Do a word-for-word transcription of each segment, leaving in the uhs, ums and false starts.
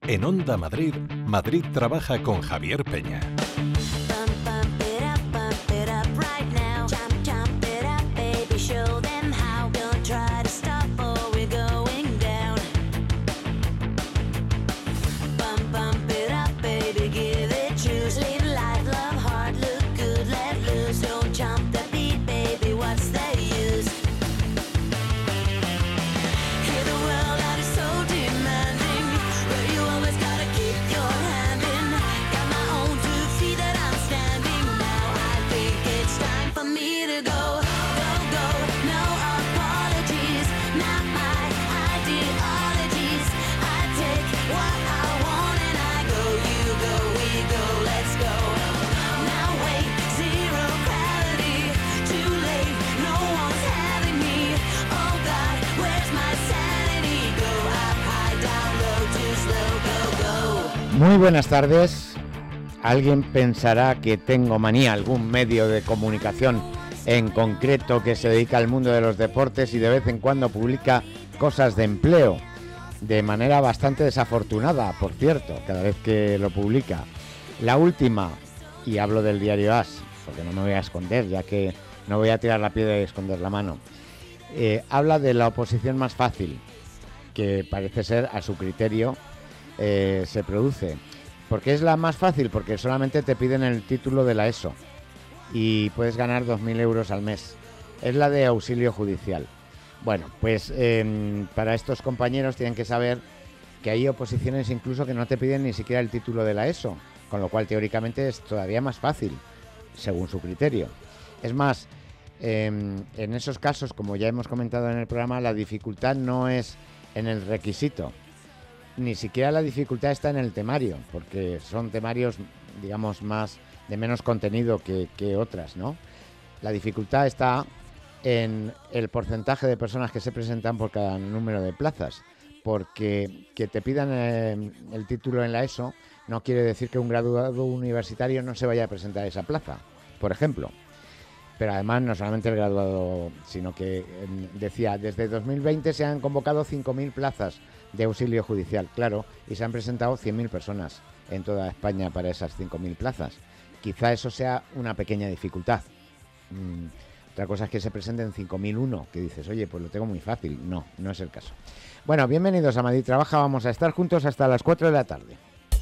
En Onda Madrid, Madrid trabaja con Javier Peña. Muy buenas tardes. Alguien pensará que tengo manía, algún medio de comunicación en concreto que se dedica al mundo de los deportes y de vez en cuando publica cosas de empleo, de manera bastante desafortunada, por cierto, cada vez que lo publica. La última, y hablo del diario As, porque no me voy a esconder, ya que no voy a tirar la piedra y esconder la mano, eh, habla de la oposición más fácil, que parece ser, a su criterio, Eh, se produce. ¿Por qué es la más fácil? Porque solamente te piden el título de la ESO y puedes ganar dos mil euros al mes. Es la de auxilio judicial. Bueno, pues eh, para estos compañeros tienen que saber que hay oposiciones incluso que no te piden ni siquiera el título de la ESO, con lo cual teóricamente es todavía más fácil, según su criterio. Es más, eh, en esos casos, como ya hemos comentado en el programa, la dificultad no es en el requisito. Ni siquiera la dificultad está en el temario, porque son temarios, digamos, más de menos contenido que, que otras, ¿no? La dificultad está en el porcentaje de personas que se presentan por cada número de plazas, porque que te pidan eh, el título en la ESO no quiere decir que un graduado universitario no se vaya a presentar a esa plaza, por ejemplo. Pero además no solamente el graduado, sino que eh, decía, desde dos mil veinte se han convocado cinco mil plazas de auxilio judicial, claro, y se han presentado cien mil personas en toda España para esas cinco mil plazas. Quizá eso sea una pequeña dificultad. Mm, otra cosa es que se presenten cinco mil uno, que dices, oye, pues lo tengo muy fácil. No, no es el caso. Bueno, bienvenidos a Madrid Trabaja, vamos a estar juntos hasta las cuatro de la tarde.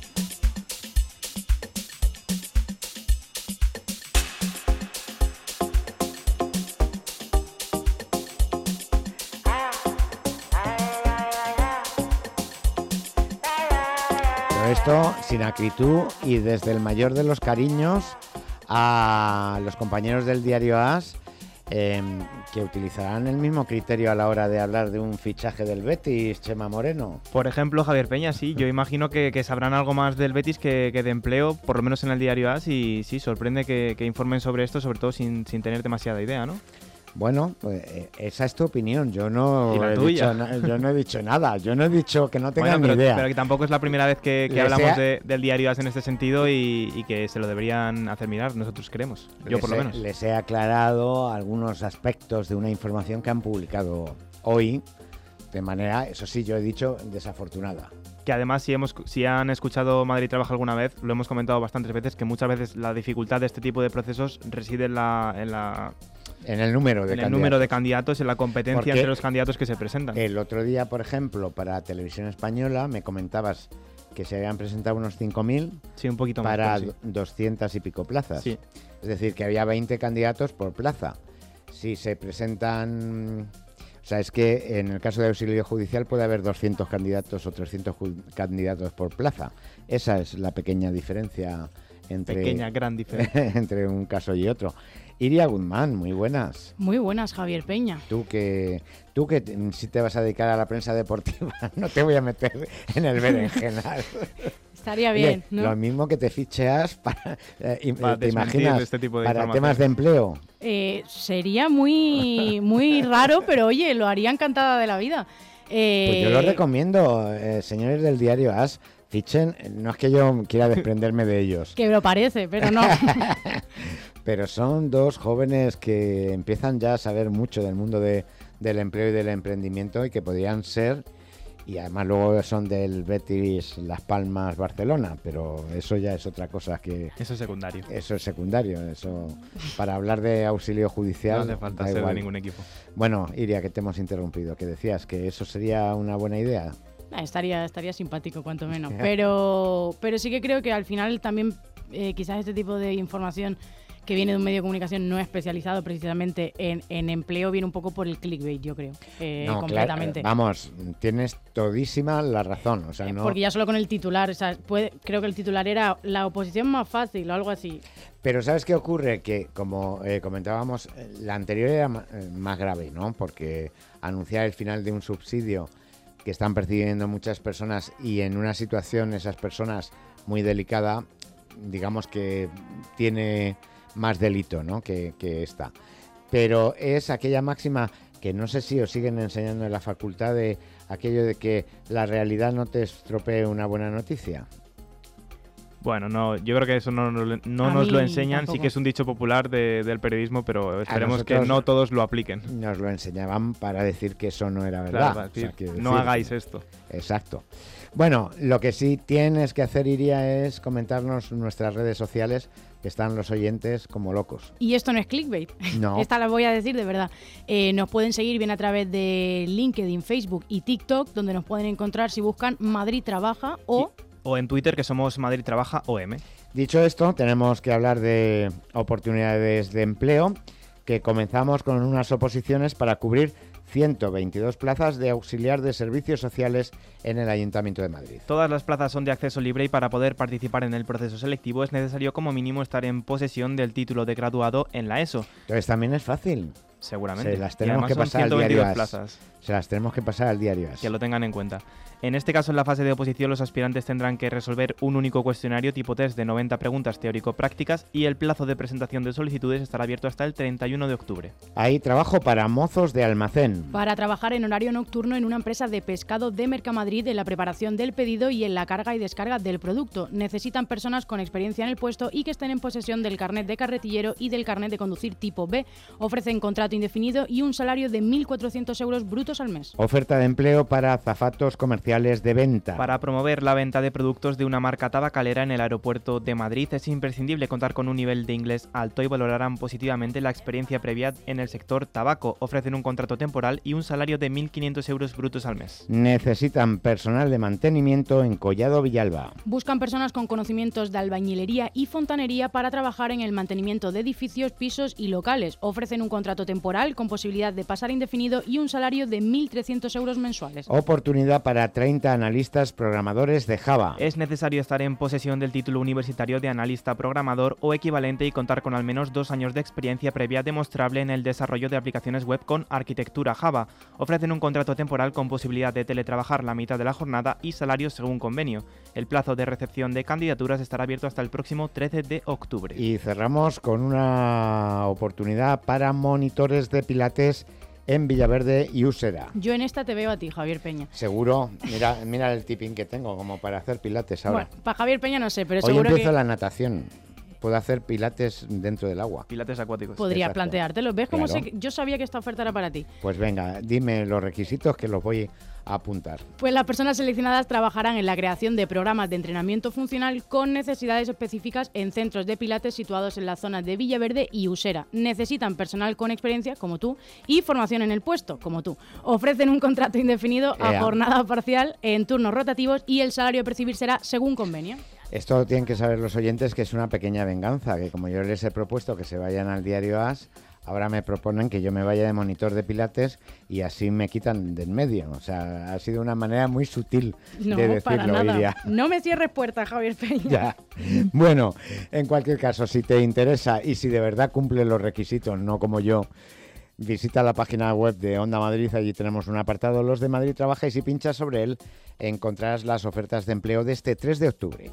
Esto sin acritud y desde el mayor de los cariños a los compañeros del diario As, eh, que utilizarán el mismo criterio a la hora de hablar de un fichaje del Betis, Chema Moreno. Por ejemplo, Javier Peña, sí, yo imagino que, que sabrán algo más del Betis que, que de empleo, por lo menos en el diario As, y sí, sorprende que, que informen sobre esto, sobre todo sin, sin tener demasiada idea, ¿no? Bueno, pues esa es tu opinión. Yo no, ¿Y la he tuya? dicho, yo no he dicho nada. Yo no he dicho que no tengan bueno, pero, ni idea. Pero que tampoco es la primera vez que, que hablamos he... de, del diario As en este sentido y, y que se lo deberían hacer mirar. Nosotros queremos. Yo les por lo he, menos. Les he aclarado algunos aspectos de una información que han publicado hoy, de manera, eso sí, yo he dicho, desafortunada. Que además, si, hemos, si han escuchado Madrid Trabaja alguna vez, lo hemos comentado bastantes veces, que muchas veces la dificultad de este tipo de procesos reside en la... En la En el número de en candidatos. el número de candidatos, en la competencia Porque entre los candidatos que se presentan. El otro día, por ejemplo, para Televisión Española, me comentabas que se habían presentado unos cinco mil sí, un poquito más, para sí. doscientas y pico plazas. Sí. Es decir, que había veinte candidatos por plaza. Si se presentan... O sea, es que en el caso de auxilio judicial puede haber doscientos candidatos o trescientos candidatos por plaza. Esa es la pequeña diferencia entre, pequeña, gran diferencia. entre un caso y otro. Iria Guzmán, muy buenas. Muy buenas, Javier Peña. Tú que tú que si te vas a dedicar a la prensa deportiva, no te voy a meter en el berenjenal. Estaría bien, Oye, ¿no? Lo mismo que te ficheas para, eh, para ¿te imaginas? Este tipo de para temas de empleo. Eh, sería muy, muy raro, pero oye, lo haría encantada de la vida. Eh... Pues yo lo recomiendo, eh, señores del diario As. Fichen, no es que yo quiera desprenderme de ellos. Que lo parece, pero no. Pero son dos jóvenes que empiezan ya a saber mucho del mundo de, del empleo y del emprendimiento y que podrían ser Y además luego son del Betis Las Palmas Barcelona, pero eso ya es otra cosa que... Eso es secundario. Eso es secundario, eso para hablar de auxilio judicial... No hace falta da ser igual. de ningún equipo. Bueno, Iria, que te hemos interrumpido, que decías que eso sería una buena idea. Ah, estaría, estaría simpático, cuanto menos. Pero, pero sí que creo que al final también eh, quizás este tipo de información que viene de un medio de comunicación no especializado precisamente en, en empleo viene un poco por el clickbait, yo creo, eh, No, completamente. Claro, vamos, tienes todísima la razón. O sea, no... Porque ya solo con el titular, o sea, puede, creo que el titular era la oposición más fácil o algo así. Pero ¿sabes qué ocurre? Que, como eh, comentábamos, la anterior era ma- más grave, ¿no? Porque anunciar el final de un subsidio que están percibiendo muchas personas y en una situación, esas personas, muy delicada, digamos que tiene más delito, ¿no? que, que esta. Pero es aquella máxima que no sé si os siguen enseñando en la facultad, de aquello de que la realidad no te estropee una buena noticia. Bueno, no, yo creo que eso no, no, no A nos mí lo enseñan, tampoco. sí que es un dicho popular de- del periodismo, pero esperemos que nosotros- no todos lo apliquen. Nos lo enseñaban para decir que eso no era verdad. Claro, O sea, decir, quiero no decir- hagáis esto. Exacto. Bueno, lo que sí tienes que hacer, Iria, es comentarnos nuestras redes sociales, que están los oyentes como locos. Y esto no es clickbait. No. Esta la voy a decir de verdad. Eh, nos pueden seguir bien a través de LinkedIn, Facebook y TikTok, donde nos pueden encontrar si buscan Madrid Trabaja o... O en Twitter, que somos Madrid Trabaja O M. Dicho esto, tenemos que hablar de oportunidades de empleo, que comenzamos con unas oposiciones para cubrir ciento veintidós plazas de auxiliar de servicios sociales en el Ayuntamiento de Madrid. Todas las plazas son de acceso libre y para poder participar en el proceso selectivo es necesario como mínimo estar en posesión del título de graduado en la ESO. Entonces también es fácil. Seguramente. Se las Y tenemos además que son pasar al ciento diario veintidós AS. plazas. Se las tenemos que pasar al diario AS. Que lo tengan en cuenta. En este caso, en la fase de oposición, los aspirantes tendrán que resolver un único cuestionario tipo test de noventa preguntas teórico-prácticas y el plazo de presentación de solicitudes estará abierto hasta el treinta y uno de octubre. Hay trabajo para mozos de almacén. Para trabajar en horario nocturno en una empresa de pescado de Mercamadrid en la preparación del pedido y en la carga y descarga del producto. Necesitan personas con experiencia en el puesto y que estén en posesión del carnet de carretillero y del carnet de conducir tipo B. Ofrecen contrato indefinido y un salario de mil cuatrocientos euros brutos al mes. Oferta de empleo para azafatos comerciales de venta. Para promover la venta de productos de una marca tabacalera en el aeropuerto de Madrid es imprescindible contar con un nivel de inglés alto y valorarán positivamente la experiencia previa en el sector tabaco. Ofrecen un contrato temporal y un salario de mil quinientos euros brutos al mes. Necesitan personal de mantenimiento en Collado Villalba. Buscan personas con conocimientos de albañilería y fontanería para trabajar en el mantenimiento de edificios, pisos y locales. Ofrecen un contrato temporal con posibilidad de pasar indefinido y un salario de mil trescientos euros mensuales. Oportunidad para treinta analistas programadores de Java. Es necesario estar en posesión del título universitario de analista programador o equivalente y contar con al menos dos años de experiencia previa demostrable en el desarrollo de aplicaciones web con arquitectura Java. Ofrecen un contrato temporal con posibilidad de teletrabajar la mitad de la jornada y salarios según convenio. El plazo de recepción de candidaturas estará abierto hasta el próximo trece de octubre. Y cerramos con una oportunidad para monitores de pilates en Villaverde y Úsera. Yo en esta te veo a ti, Javier Peña. Seguro, mira, mira el tipping que tengo como para hacer pilates ahora. Bueno, para Javier Peña no sé, pero Hoy seguro empiezo que la natación. Puedo hacer pilates dentro del agua. Pilates acuáticos. podrías Exacto. planteártelo. ¿Ves cómo Claro. sé que- yo sabía que esta oferta era para ti? Pues venga, dime los requisitos que los voy a apuntar. Pues las personas seleccionadas trabajarán en la creación de programas de entrenamiento funcional con necesidades específicas en centros de pilates situados en las zonas de Villaverde y Usera. Necesitan personal con experiencia, como tú, y formación en el puesto, como tú. Ofrecen un contrato indefinido a Ea. jornada parcial en turnos rotativos y el salario a percibir será según convenio. Esto tienen que saber los oyentes que es una pequeña venganza, que como yo les he propuesto que se vayan al diario AS, ahora me proponen que yo me vaya de monitor de pilates y así me quitan de en medio. O sea, ha sido una manera muy sutil No, de decirlo, para nada. Iria. No me cierres puertas, Javier Peña. Ya. Bueno, en cualquier caso, si te interesa y si de verdad cumple los requisitos, no como yo, visita la página web de Onda Madrid, allí tenemos un apartado, Los de Madrid Trabaja, y si pinchas sobre él encontrarás las ofertas de empleo de este tres de octubre.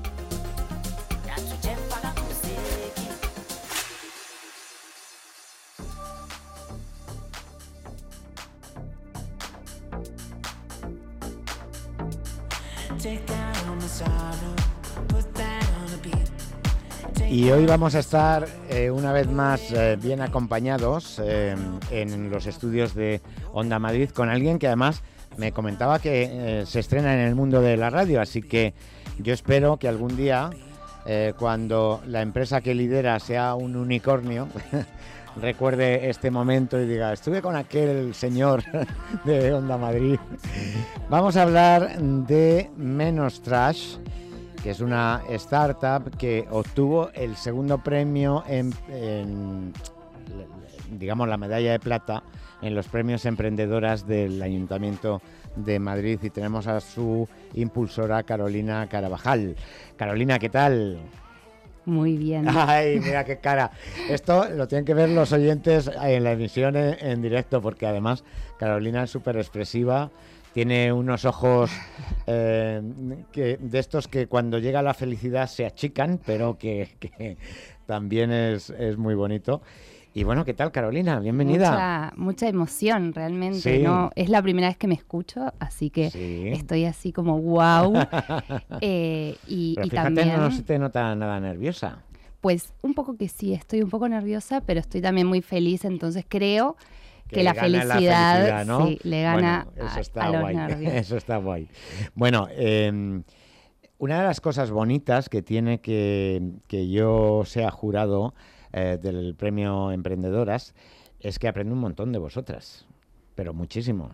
Y hoy vamos a estar eh, una vez más eh, bien acompañados eh, en los estudios de Onda Madrid con alguien que además me comentaba que eh, se estrena en el mundo de la radio, así que yo espero que algún día, eh, cuando la empresa que lidera sea un unicornio, recuerde este momento y diga, estuve con aquel señor de Onda Madrid. Vamos a hablar de Menos Trash, que es una startup que obtuvo el segundo premio en, en digamos, la medalla de plata en los premios emprendedoras del Ayuntamiento de Madrid, y tenemos a su impulsora, Carolina Carabajal. Carolina, ¿qué tal? Muy bien. Ay, mira qué cara. Esto lo tienen que ver los oyentes en la emisión en, en directo, porque además Carolina es súper expresiva, tiene unos ojos eh, que, de estos que cuando llega la felicidad se achican, pero que, que también es, es muy bonito. Y bueno, ¿qué tal, Carolina? Bienvenida. Mucha, mucha emoción, realmente, sí. ¿no? Es la primera vez que me escucho, así que sí. estoy así como wow. eh, y, pero y fíjate, también, no se te nota nada nerviosa. Pues un poco que sí, estoy un poco nerviosa, pero estoy también muy feliz, entonces creo que, que la, felicidad, la felicidad, ¿no? Sí, le gana bueno, eso a, está a los guay. nervios. Eso está guay. Bueno, eh, una de las cosas bonitas que tiene que, que yo sea jurado eh, del premio Emprendedoras es que aprendo un montón de vosotras, pero muchísimo.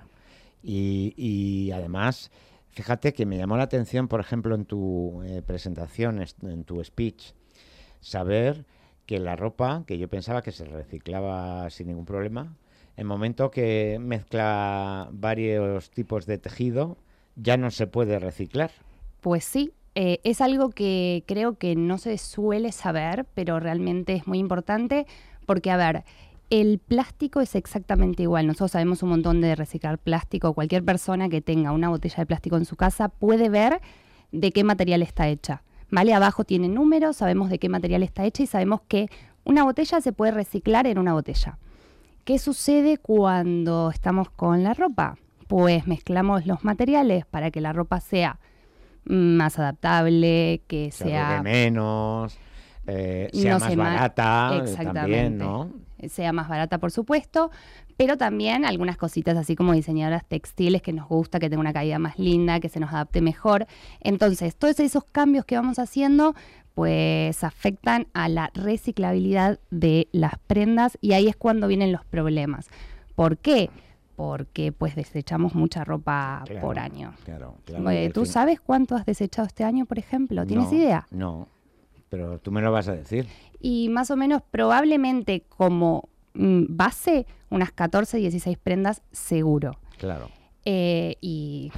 Y, y además, fíjate que me llamó la atención, por ejemplo, en tu eh, presentación, en tu speech, saber que la ropa, que yo pensaba que se reciclaba sin ningún problema, en el momento que mezcla varios tipos de tejido, ya no se puede reciclar. Pues sí. Eh, es algo que creo que no se suele saber, pero realmente es muy importante porque, a ver, el plástico es exactamente igual. Nosotros sabemos un montón de reciclar plástico. Cualquier persona que tenga una botella de plástico en su casa puede ver de qué material está hecha. ¿Vale? Abajo tiene números, sabemos de qué material está hecha y sabemos que una botella se puede reciclar en una botella. ¿Qué sucede cuando estamos con la ropa? Pues mezclamos los materiales para que la ropa sea más adaptable, que se sea... arrugue menos, eh, sea no más se barata, exactamente. También, ¿no? Sea más barata, por supuesto, pero también algunas cositas así como diseñadoras textiles que nos gusta, que tenga una calidad más linda, que se nos adapte mejor. Entonces, todos esos cambios que vamos haciendo, pues afectan a la reciclabilidad de las prendas y ahí es cuando vienen los problemas. ¿Por qué? Porque pues desechamos mucha ropa claro, por año. Claro, claro. Eh, ¿Tú fin... sabes cuánto has desechado este año, por ejemplo? ¿Tienes no, idea? No, pero tú me lo vas a decir. Y más o menos probablemente como mm, base unas catorce, dieciséis prendas seguro. Claro. Eh, y,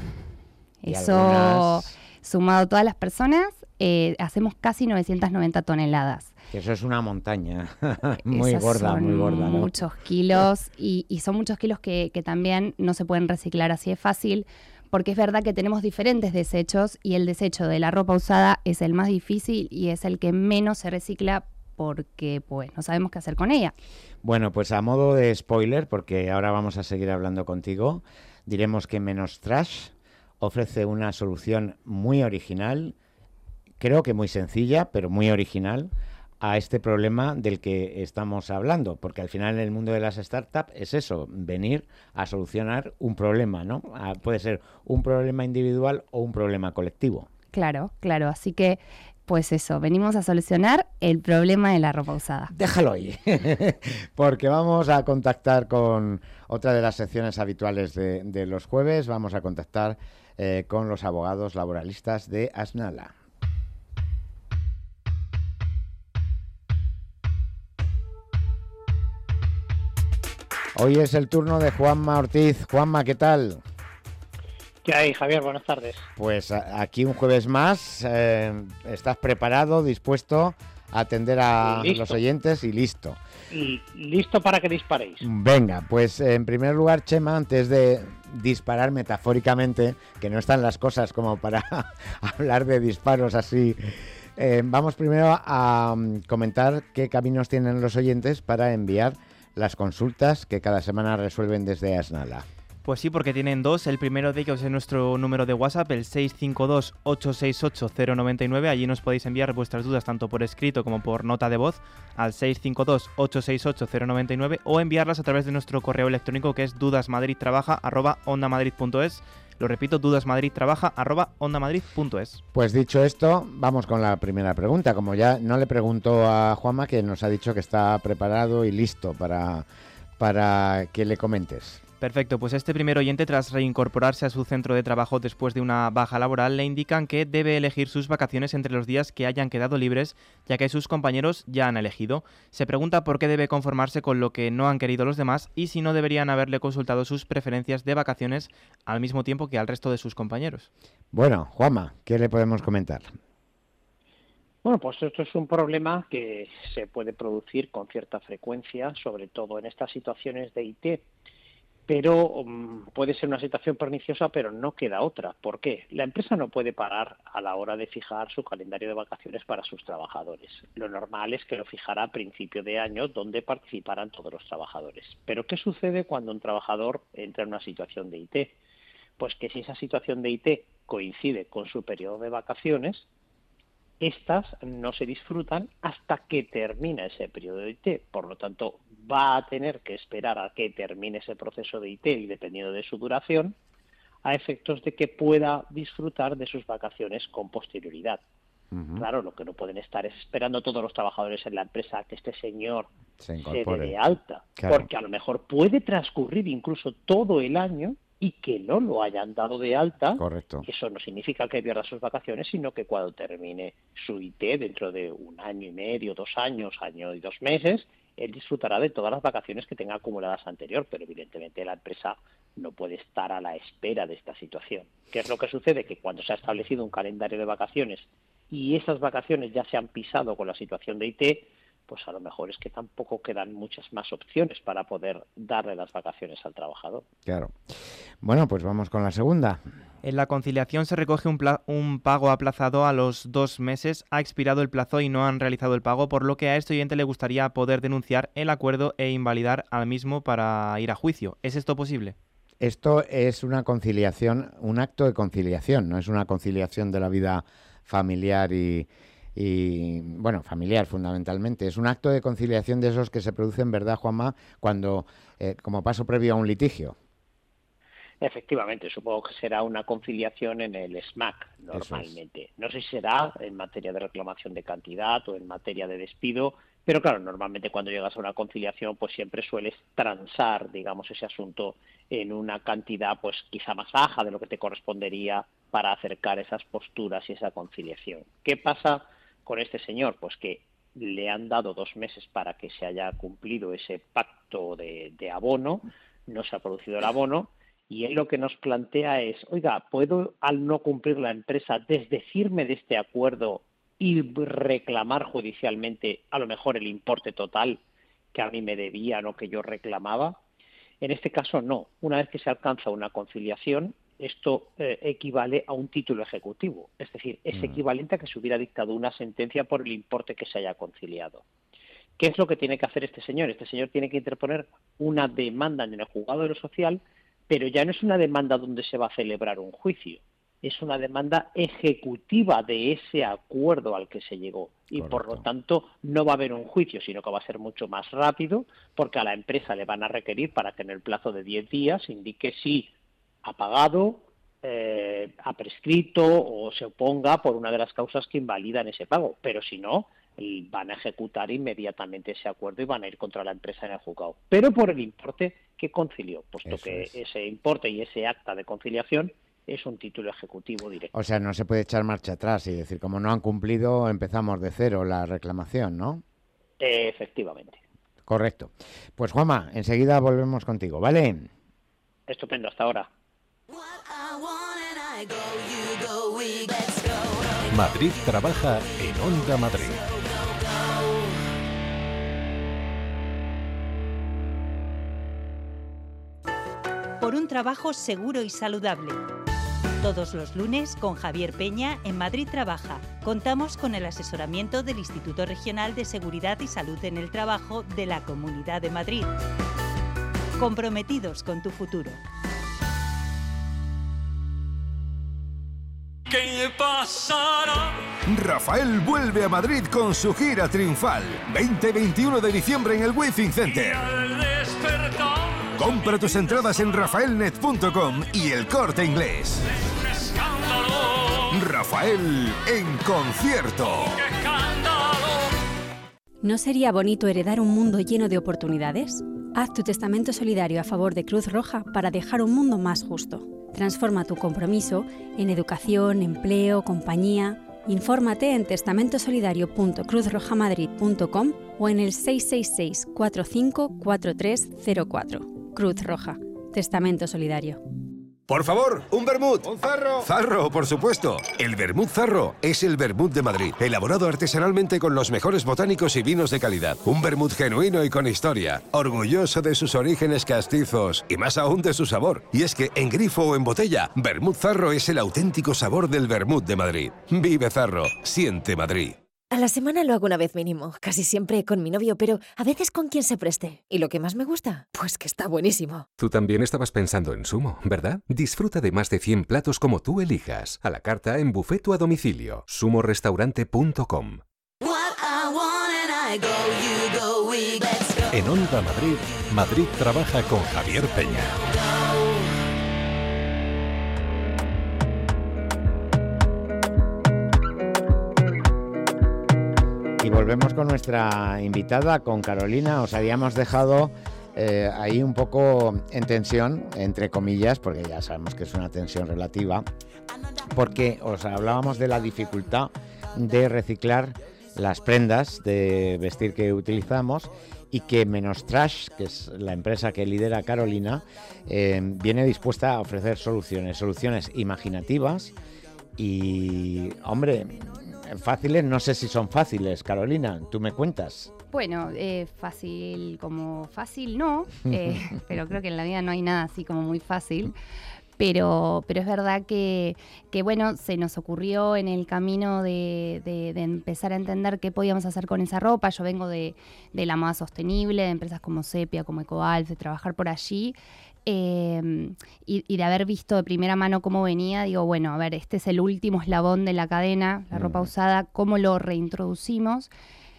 y eso, algunas... sumado todas las personas, eh, hacemos casi novecientas noventa toneladas. Que eso es una montaña muy Esas gorda, son muy gorda, ¿no? Muchos kilos y, y son muchos kilos que, que también no se pueden reciclar así de fácil, porque es verdad que tenemos diferentes desechos y el desecho de la ropa usada es el más difícil y es el que menos se recicla porque pues no sabemos qué hacer con ella. Bueno, pues a modo de spoiler, porque ahora vamos a seguir hablando contigo, diremos que Menos Trash ofrece una solución muy original, creo que muy sencilla, pero muy original, a este problema del que estamos hablando, porque al final en el mundo de las startups es eso, venir a solucionar un problema, ¿no? A, puede ser un problema individual o un problema colectivo. Claro, claro, así que pues eso, venimos a solucionar el problema de la ropa usada. Déjalo ahí, porque vamos a contactar con otra de las secciones habituales de, de los jueves, vamos a contactar eh, con los abogados laboralistas de Asnala. Hoy es el turno de Juanma Ortiz. Juanma, ¿qué tal? ¿Qué hay, Javier? Buenas tardes. Pues a, aquí un jueves más. Eh, ¿Estás preparado, dispuesto a atender a los oyentes y listo? Y listo para que disparéis. Venga, pues en primer lugar, Chema, antes de disparar metafóricamente, que no están las cosas como para hablar de disparos así, eh, vamos primero a um, comentar qué caminos tienen los oyentes para enviar las consultas que cada semana resuelven desde Asnala. Pues sí, porque tienen dos. El primero de ellos es nuestro número de WhatsApp, el seis cinco dos, ocho seis ocho, cero nueve nueve. Allí nos podéis enviar vuestras dudas tanto por escrito como por nota de voz al seis cinco dos, ocho seis ocho, cero nueve nueve o enviarlas a través de nuestro correo electrónico que es dudasmadridtrabaja arroba ondamadrid punto es. Lo repito, dudasmadridtrabaja arroba ondamadrid punto es. Pues dicho esto, vamos con la primera pregunta. Como ya no le pregunto a Juanma, que nos ha dicho que está preparado y listo para, para que le comentes. Perfecto, pues este primer oyente, tras reincorporarse a su centro de trabajo después de una baja laboral, le indican que debe elegir sus vacaciones entre los días que hayan quedado libres, ya que sus compañeros ya han elegido. Se pregunta por qué debe conformarse con lo que no han querido los demás y si no deberían haberle consultado sus preferencias de vacaciones al mismo tiempo que al resto de sus compañeros. Bueno, Juanma, ¿qué le podemos comentar? Bueno, pues esto es un problema que se puede producir con cierta frecuencia, sobre todo en estas situaciones de I T. Pero um, puede ser una situación perniciosa, pero no queda otra. ¿Por qué? La empresa no puede parar a la hora de fijar su calendario de vacaciones para sus trabajadores. Lo normal es que lo fijara a principio de año, donde participarán todos los trabajadores. Pero ¿qué sucede cuando un trabajador entra en una situación de I T? Pues que si esa situación de I T coincide con su periodo de vacaciones, estas no se disfrutan hasta que termina ese periodo de I T. Por lo tanto, va a tener que esperar a que termine ese proceso de I T y, dependiendo de su duración, a efectos de que pueda disfrutar de sus vacaciones con posterioridad. Uh-huh. Claro, lo que no pueden estar es esperando todos los trabajadores en la empresa a que este señor se, se dé de alta, claro. Porque a lo mejor puede transcurrir incluso todo el año y que no lo hayan dado de alta. Correcto. Eso no significa que pierda sus vacaciones, sino que cuando termine su I T, dentro de un año y medio, dos años, año y dos meses, él disfrutará de todas las vacaciones que tenga acumuladas anterior, pero evidentemente la empresa no puede estar a la espera de esta situación. ¿Qué es lo que sucede? Que cuando se ha establecido un calendario de vacaciones y esas vacaciones ya se han pisado con la situación de I T, pues a lo mejor es que tampoco quedan muchas más opciones para poder darle las vacaciones al trabajador. Claro. Bueno, pues vamos con la segunda. En la conciliación se recoge un, pla- un pago aplazado a los dos meses. Ha expirado el plazo y no han realizado el pago, por lo que a este oyente le gustaría poder denunciar el acuerdo e invalidar al mismo para ir a juicio. ¿Es esto posible? Esto es una conciliación, un acto de conciliación, no es una conciliación de la vida familiar y... y bueno, familiar fundamentalmente. Es un acto de conciliación de esos que se producen, ¿verdad, Juanma?, cuando eh, como paso previo a un litigio. Efectivamente, supongo que será una conciliación en el S M A C normalmente. Es. No sé si será en materia de reclamación de cantidad o en materia de despido, pero claro, normalmente cuando llegas a una conciliación pues siempre sueles transar, digamos, ese asunto en una cantidad pues quizá más baja de lo que te correspondería para acercar esas posturas y esa conciliación. ¿Qué pasa con este señor? Pues que le han dado dos meses para que se haya cumplido ese pacto de, de abono, no se ha producido el abono, y él lo que nos plantea es, oiga, ¿puedo, al no cumplir la empresa, desdecirme de este acuerdo y reclamar judicialmente a lo mejor el importe total que a mí me debían o que yo reclamaba? En este caso no. Una vez que se alcanza una conciliación, esto eh, equivale a un título ejecutivo, es decir, es mm. equivalente a que se hubiera dictado una sentencia por el importe que se haya conciliado. ¿Qué es lo que tiene que hacer este señor? Este señor tiene que interponer una demanda en el juzgado de lo social, pero ya no es una demanda donde se va a celebrar un juicio, es una demanda ejecutiva de ese acuerdo al que se llegó. Y Correcto. Por lo tanto no va a haber un juicio, sino que va a ser mucho más rápido, porque a la empresa le van a requerir para que en el plazo de diez días indique si ha pagado, eh, ha prescrito o se oponga por una de las causas que invalidan ese pago. Pero si no, van a ejecutar inmediatamente ese acuerdo y van a ir contra la empresa en el juzgado. Pero por el importe que concilió, puesto Eso que es. Ese importe y ese acta de conciliación es un título ejecutivo directo. O sea, no se puede echar marcha atrás y decir, como no han cumplido, empezamos de cero la reclamación, ¿no? Eh, efectivamente. Correcto. Pues Juanma, enseguida volvemos contigo, ¿vale? Estupendo, hasta ahora. Madrid trabaja en Onda Madrid. Por un trabajo seguro y saludable. Todos los lunes con Javier Peña en Madrid Trabaja. Contamos con el asesoramiento del Instituto Regional de Seguridad y Salud en el Trabajo de la Comunidad de Madrid. Comprometidos con tu futuro. ¿Qué pasará? Rafael vuelve a Madrid con su gira triunfal. veinte y veintiuno de diciembre en el Withing Center. Compra tus entradas en rafaelnet punto com y El Corte Inglés. Rafael en concierto. ¿No sería bonito heredar un mundo lleno de oportunidades? Haz tu testamento solidario a favor de Cruz Roja para dejar un mundo más justo. Transforma tu compromiso en educación, empleo, compañía. Infórmate en testamento solidario punto cruz roja madrid punto com o en el seis seis seis, cuatro cinco cuatro tres cero cuatro. Cruz Roja. Testamento solidario. Por favor, un vermut. Un zarro. Zarro, por supuesto. El vermut Zarro es el vermut de Madrid, elaborado artesanalmente con los mejores botánicos y vinos de calidad. Un vermut genuino y con historia, orgulloso de sus orígenes castizos y más aún de su sabor. Y es que en grifo o en botella, vermut Zarro es el auténtico sabor del vermut de Madrid. Vive Zarro, siente Madrid. A la semana lo hago una vez mínimo, casi siempre con mi novio, pero a veces con quien se preste. ¿Y lo que más me gusta? Pues que está buenísimo. Tú también estabas pensando en Sumo, ¿verdad? Disfruta de más de cien platos como tú elijas. A la carta en buffet o a domicilio. sumo restaurante punto com. En Onda Madrid, Madrid trabaja con Javier Peña. Y volvemos con nuestra invitada, con Carolina. Os habíamos dejado eh, ahí un poco en tensión, entre comillas, porque ya sabemos que es una tensión relativa, porque os hablábamos de la dificultad de reciclar las prendas de vestir que utilizamos y que Menos Trash, que es la empresa que lidera Carolina, eh, viene dispuesta a ofrecer soluciones, soluciones imaginativas y, hombre, fáciles, no sé si son fáciles. Carolina, tú me cuentas. Bueno, eh, fácil como fácil no, eh, pero creo que en la vida no hay nada así como muy fácil. Pero, pero es verdad que, que, bueno, se nos ocurrió en el camino de, de, de empezar a entender qué podíamos hacer con esa ropa. Yo vengo de, de la moda sostenible, de empresas como Sepia, como Ecoalf, de trabajar por allí. Eh, y, y de haber visto de primera mano cómo venía, digo, bueno, a ver, este es el último eslabón de la cadena, la ropa usada, ¿cómo lo reintroducimos?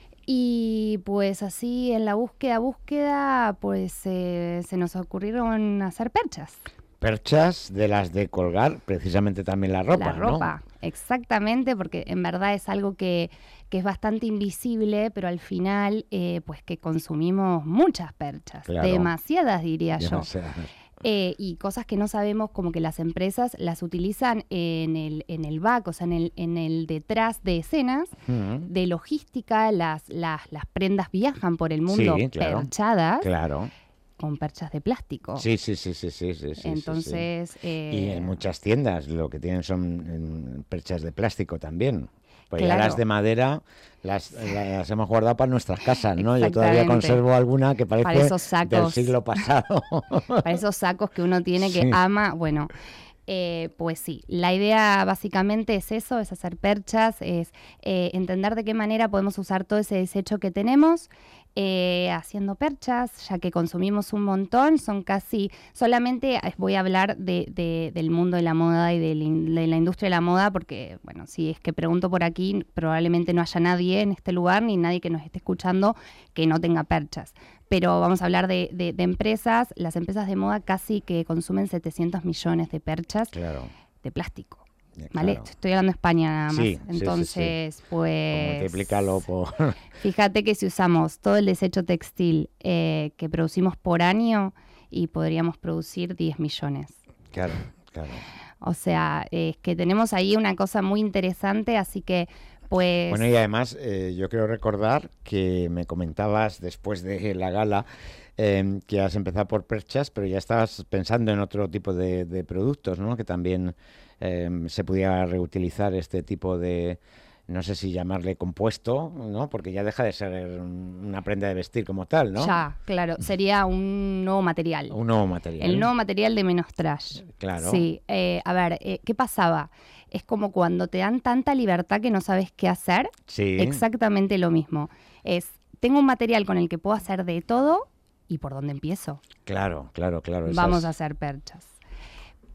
Y pues así en la búsqueda, búsqueda, pues eh, se nos ocurrieron hacer perchas. Perchas de las de colgar, precisamente también la ropa, La ropa, ¿no? Exactamente, porque en verdad es algo que, que es bastante invisible, pero al final, eh, pues que consumimos muchas perchas, Claro. demasiadas diría Demasiadas. yo. Eh, y cosas que no sabemos, como que las empresas las utilizan en el, en el back, o sea, en el, en el detrás de escenas, Mm. de logística, las, las, las prendas viajan por el mundo Sí, claro. perchadas, Claro. con perchas de plástico. Sí, sí, sí, sí, sí, sí, sí, Entonces, sí, sí. eh, Y en muchas tiendas lo que tienen son mm, perchas de plástico también. Pues ya Claro. las de madera las, las hemos guardado para nuestras casas, ¿no? Yo todavía Exactamente. conservo alguna que Para parece esos sacos. del siglo pasado. Para esos sacos que uno tiene que Sí. ama, bueno, eh, pues sí, la idea básicamente es eso, es hacer perchas, es eh, entender de qué manera podemos usar todo ese desecho que tenemos eh, haciendo perchas, ya que consumimos un montón, son casi, solamente eh, voy a hablar de, de- del mundo de la moda y de la, in- de la industria de la moda, porque, bueno, si es que pregunto por aquí, probablemente no haya nadie en este lugar, ni nadie que nos esté escuchando que no tenga perchas. Pero vamos a hablar de, de- de empresas, las empresas de moda casi que consumen setecientos millones de perchas Claro. de plástico. Eh, ¿Vale? claro. Estoy hablando de España nada más. Sí, sí, sí, sí. Entonces, pues... Multiplícalo por... Fíjate que si usamos todo el desecho textil eh, que producimos por año y podríamos producir diez millones. Claro, claro. O sea, es que tenemos ahí una cosa muy interesante, así que pues... Bueno, y además eh, yo quiero recordar que me comentabas después de la gala eh, que has empezado por perchas, pero ya estabas pensando en otro tipo de, de productos, ¿no? Que también eh, se pudiera reutilizar este tipo de, no sé si llamarle compuesto, ¿no? Porque ya deja de ser una prenda de vestir como tal, ¿no? Ya, claro, sería un nuevo material. Un nuevo material. El nuevo material de Menos Trash. Claro. Sí, eh, a ver, eh, ¿qué pasaba? Es como cuando te dan tanta libertad que no sabes qué hacer. Sí. Exactamente lo mismo. Es, tengo un material con el que puedo hacer de todo y por dónde empiezo. Claro, claro, claro. Vamos esas- a hacer perchas.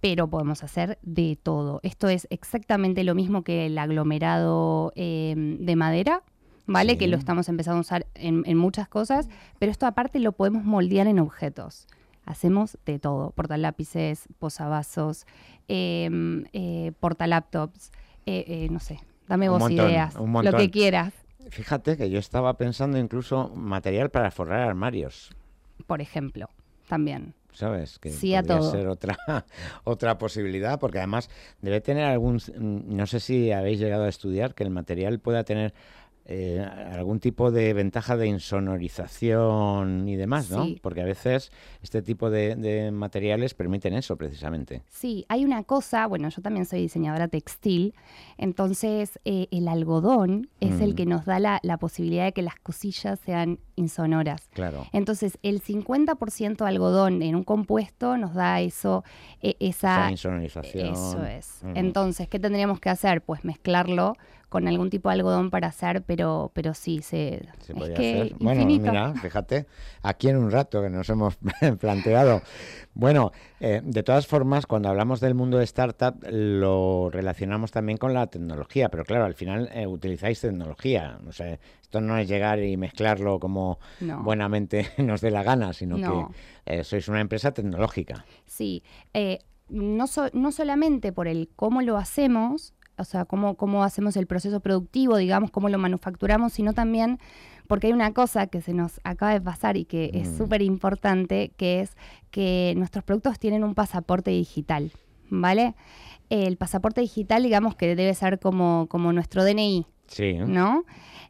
pero podemos hacer de todo. Esto es exactamente lo mismo que el aglomerado eh, de madera, ¿vale? Sí. Que lo estamos empezando a usar en, en muchas cosas, pero esto aparte lo podemos moldear en objetos. Hacemos de todo, portalápices, posavasos, eh, eh, portalaptops, eh, eh, no sé, dame vos montón, ideas, lo que quieras. Fíjate que yo estaba pensando incluso material para forrar armarios. Por ejemplo, también. ¿Sabes? Que sí, podría a todo. ser otra, otra posibilidad, porque además debe tener algún, no sé si habéis llegado a estudiar, que el material pueda tener eh, algún tipo de ventaja de insonorización y demás, ¿no? Sí. Porque a veces este tipo de, de materiales permiten eso precisamente. Sí, hay una cosa, bueno, yo también soy diseñadora textil, entonces eh, el algodón es mm. el que nos da la, la posibilidad de que las cosillas sean insonoras. Claro. Entonces, el cincuenta por ciento algodón en un compuesto nos da eso, eh, esa... Esa insonorización. Eso es. Mm. Entonces, ¿qué tendríamos que hacer? Pues mezclarlo con algún tipo de algodón para hacer, pero pero sí, se, se es podía que hacer. Bueno, infinito. mira, fíjate, aquí en un rato que nos hemos planteado. Bueno, eh, de todas formas, cuando hablamos del mundo de startup, lo relacionamos también con la tecnología, pero claro, al final eh, utilizáis tecnología. O sea, esto no es llegar y mezclarlo como no. buenamente nos dé la gana, sino no. que eh, sois una empresa tecnológica. Sí, eh, no, so, no solamente por el cómo lo hacemos, o sea, cómo, cómo hacemos el proceso productivo, digamos, cómo lo manufacturamos, sino también porque hay una cosa que se nos acaba de pasar y que mm. es súper importante, que es que nuestros productos tienen un pasaporte digital, ¿vale? El pasaporte digital, digamos, que debe ser como, como nuestro D N I, sí, ¿no?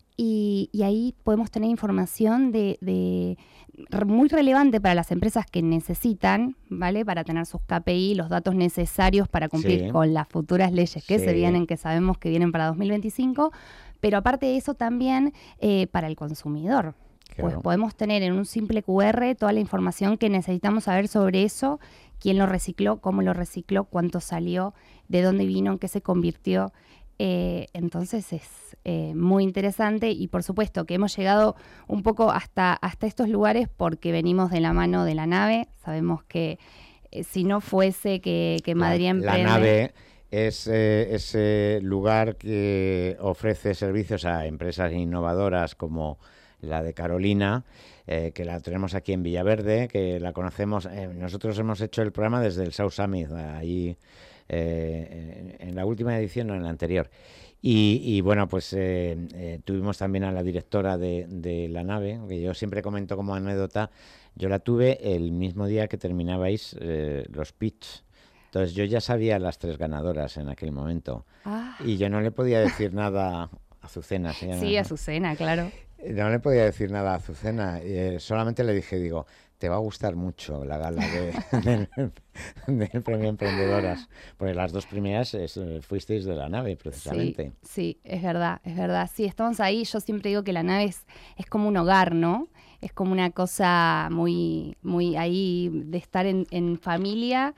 Y, y ahí podemos tener información de, de muy relevante para las empresas que necesitan, ¿vale? Para tener sus K P I, los datos necesarios para cumplir sí. con las futuras leyes que sí. se vienen, que sabemos que vienen para dos mil veinticinco, pero aparte de eso también eh, para el consumidor. Claro. Pues podemos tener en un simple Q R toda la información que necesitamos saber sobre eso, quién lo recicló, cómo lo recicló, cuánto salió, de dónde vino, en qué se convirtió. Eh, entonces es eh, muy interesante y por supuesto que hemos llegado un poco hasta, hasta estos lugares porque venimos de la mano de la nave. Sabemos que eh, si no fuese que, que Madrid la, Emprende... La nave es eh, ese lugar que ofrece servicios a empresas innovadoras como la de Carolina, eh, que la tenemos aquí en Villaverde, que la conocemos. Eh, nosotros hemos hecho el programa desde el South Summit, ahí... Eh, en, en la última edición o en la anterior. Y, y bueno, pues eh, eh, tuvimos también a la directora de, de la nave, que yo siempre comento como anécdota. Yo la tuve el mismo día que terminabais eh, los pitch. Entonces yo ya sabía las tres ganadoras en aquel momento. Ah. Y yo no le podía decir nada a Azucena. ¿sí? Sí, Azucena, claro. No le podía decir nada a Azucena. Eh, solamente le dije, digo... te va a gustar mucho la gala de, del, del Premio Emprendedoras, porque las dos primeras es, fuisteis de la nave, precisamente. Sí, sí, es verdad, es verdad. Sí, estamos ahí, yo siempre digo que la nave es, es como un hogar, ¿no? Es como una cosa muy, muy ahí de estar en, en familia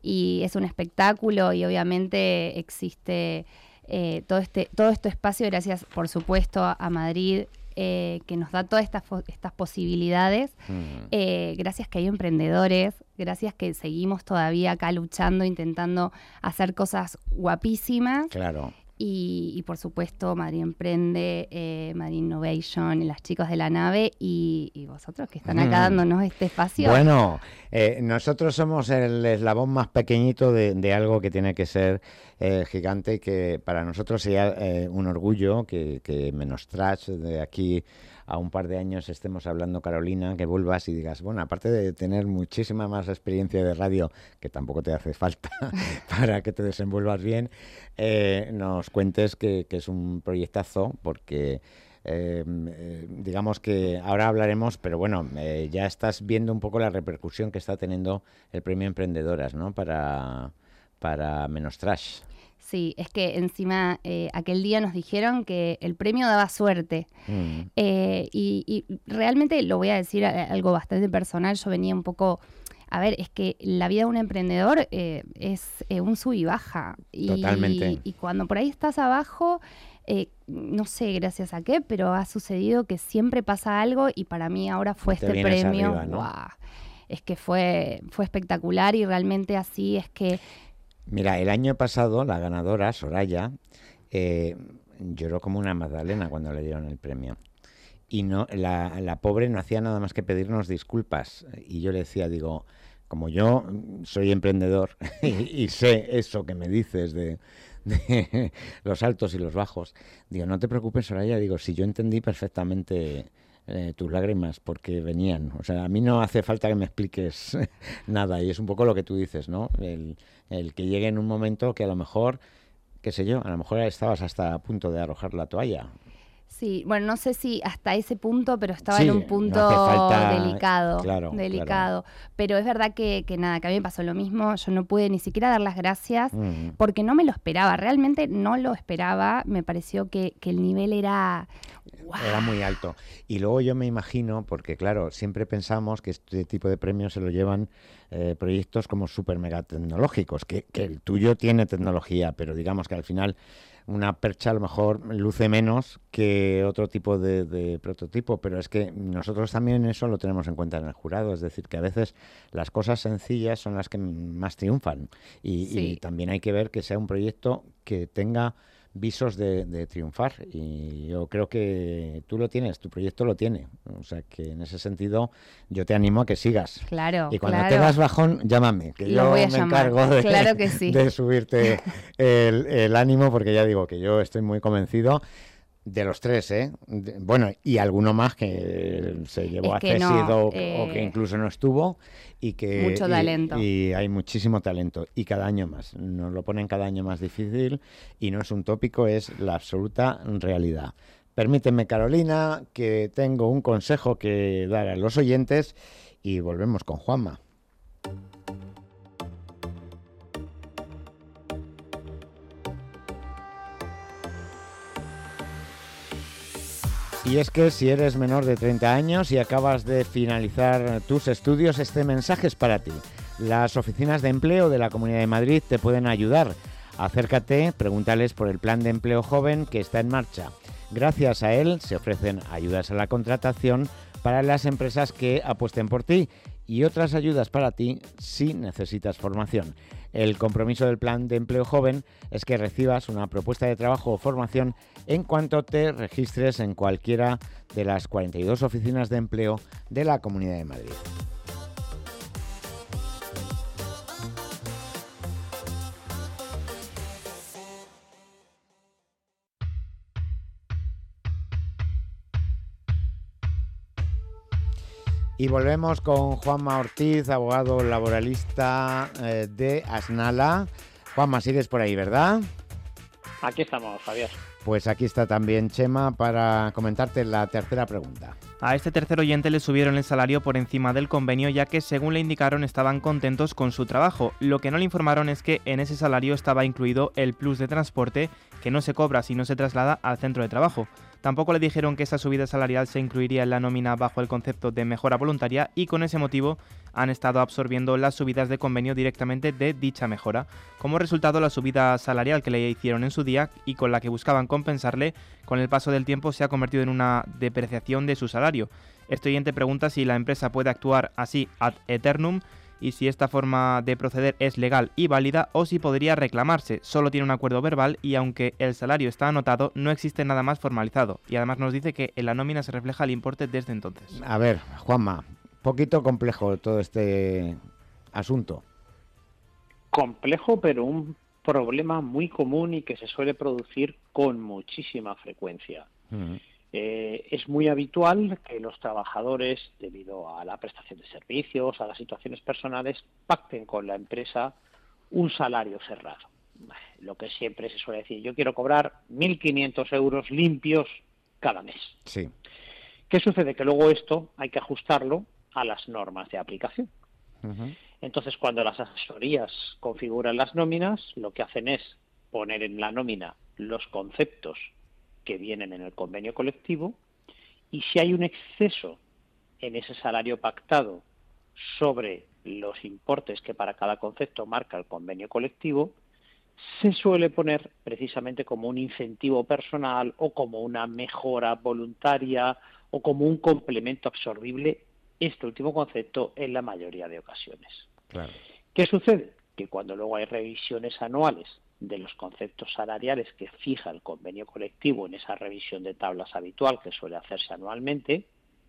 y es un espectáculo y obviamente existe eh, todo este, todo este espacio, gracias por supuesto a Madrid, Eh, que nos da todas estas, estas posibilidades, mm. eh, gracias que hay emprendedores, gracias que seguimos todavía acá luchando, intentando hacer cosas guapísimas. Claro. Y, y por supuesto Madrid Emprende, eh, Madrid Innovation, las chicos de la nave y, y vosotros que están acá mm. dándonos este espacio. Bueno, eh, nosotros somos el eslabón más pequeñito de, de algo que tiene que ser eh, gigante y que para nosotros sería eh, un orgullo que, que menos trash de aquí a un par de años estemos hablando, Carolina, que vuelvas y digas, bueno, aparte de tener muchísima más experiencia de radio, que tampoco te hace falta para que te desenvuelvas bien, eh, nos cuentes que, que es un proyectazo, porque eh, eh, digamos que ahora hablaremos, pero bueno, eh, ya estás viendo un poco la repercusión que está teniendo el Premio Emprendedoras, ¿no? Para, para Menos Trash. Sí, es que encima eh, aquel día nos dijeron que el premio daba suerte. Mm. Eh, y, y realmente lo voy a decir algo bastante personal. Yo venía un poco... A ver, es que la vida de un emprendedor eh, es eh, un sub y baja. Y, Totalmente. Y cuando por ahí estás abajo, eh, no sé gracias a qué, pero ha sucedido que siempre pasa algo y para mí ahora fue Te este premio. Arriba, ¿no? ¡Wow! Es que fue, fue espectacular y realmente así es que... Mira, el año pasado la ganadora, Soraya, eh, lloró como una magdalena cuando le dieron el premio. Y no, la, la pobre no hacía nada más que pedirnos disculpas. Y yo le decía, digo, como yo soy emprendedor y, y sé eso que me dices de, de los altos y los bajos, digo, no te preocupes, Soraya, digo, si yo entendí perfectamente eh, tus lágrimas porque venían. O sea, a mí no hace falta que me expliques nada. Y es un poco lo que tú dices, ¿no? El, el que llegue en un momento que a lo mejor, qué sé yo, a lo mejor estabas hasta a punto de arrojar la toalla. Sí, bueno, no sé si hasta ese punto, pero estaba Sí, en un punto no hace falta, delicado, claro, delicado. Pero es verdad que, que nada, que a mí me pasó lo mismo. Yo no pude ni siquiera dar las gracias Mm. porque no me lo esperaba. Realmente no lo esperaba. Me pareció que, que el nivel era... Era muy alto. Y luego yo me imagino, porque claro, siempre pensamos que este tipo de premios se lo llevan eh, proyectos como súper mega tecnológicos, que, que el tuyo tiene tecnología, pero digamos que al final una percha a lo mejor luce menos que otro tipo de, de prototipo, pero es que nosotros también eso lo tenemos en cuenta en el jurado, es decir, que a veces las cosas sencillas son las que más triunfan y, Sí. y también hay que ver que sea un proyecto que tenga visos de, de triunfar, y yo creo que tú lo tienes, tu proyecto lo tiene, o sea que en ese sentido yo te animo a que sigas. Claro, Y cuando claro. tengas bajón, llámame, que Lo yo voy a me llamar, encargo de, claro que sí. de subirte el, el ánimo, porque ya digo que yo estoy muy convencido de los tres, ¿eh? De- bueno, y alguno más que se llevó Es a que César no, o, eh, o que incluso no estuvo, y que Mucho y- talento. Y, hay muchísimo talento, y cada año más. Nos lo ponen cada año más difícil, y no es un tópico, es la absoluta realidad. Permíteme, Carolina, que tengo un consejo que dar a los oyentes, y volvemos con Juanma. Y es que si eres menor de treinta años y acabas de finalizar tus estudios, este mensaje es para ti. Las oficinas de empleo de la Comunidad de Madrid te pueden ayudar. Acércate, pregúntales por el plan de empleo joven que está en marcha. Gracias a él se ofrecen ayudas a la contratación para las empresas que apuesten por ti y otras ayudas para ti si necesitas formación. El compromiso del plan de empleo joven es que recibas una propuesta de trabajo o formación en cuanto te registres en cualquiera de las cuarenta y dos oficinas de empleo de la Comunidad de Madrid. Y volvemos con Juanma Ortiz, abogado laboralista eh, de Asnala. Juanma, sigues por ahí, ¿verdad? Aquí estamos, Javier. Pues aquí está también Chema para comentarte la tercera pregunta. A este tercer oyente le subieron el salario por encima del convenio, ya que según le indicaron estaban contentos con su trabajo. Lo que no le informaron es que en ese salario estaba incluido el plus de transporte, que no se cobra si no se traslada al centro de trabajo. Tampoco le dijeron que esa subida salarial se incluiría en la nómina bajo el concepto de mejora voluntaria, y con ese motivo han estado absorbiendo las subidas de convenio directamente de dicha mejora. Como resultado, la subida salarial que le hicieron en su día y con la que buscaban compensarle, con el paso del tiempo se ha convertido en una depreciación de su salario. Este oyente pregunta si la empresa puede actuar así ad eternum y si esta forma de proceder es legal y válida, o si podría reclamarse. Solo tiene un acuerdo verbal y aunque el salario está anotado, no existe nada más formalizado. Y además nos dice que en la nómina se refleja el importe desde entonces. A ver, Juanma, poquito complejo todo este asunto. Complejo, pero un problema muy común y que se suele producir con muchísima frecuencia. Mm. Eh, es muy habitual que los trabajadores, debido a la prestación de servicios, a las situaciones personales, pacten con la empresa un salario cerrado. Lo que siempre se suele decir, yo quiero cobrar mil quinientos euros limpios cada mes. Sí. ¿Qué sucede? Que luego esto hay que ajustarlo a las normas de aplicación. Uh-huh. Entonces, cuando las asesorías configuran las nóminas, lo que hacen es poner en la nómina los conceptos que vienen en el convenio colectivo, y si hay un exceso en ese salario pactado sobre los importes que para cada concepto marca el convenio colectivo, se suele poner precisamente como un incentivo personal o como una mejora voluntaria o como un complemento absorbible este último concepto en la mayoría de ocasiones. Claro. ¿Qué sucede? que cuando luego hay revisiones anuales de los conceptos salariales que fija el convenio colectivo en esa revisión de tablas habitual que suele hacerse anualmente,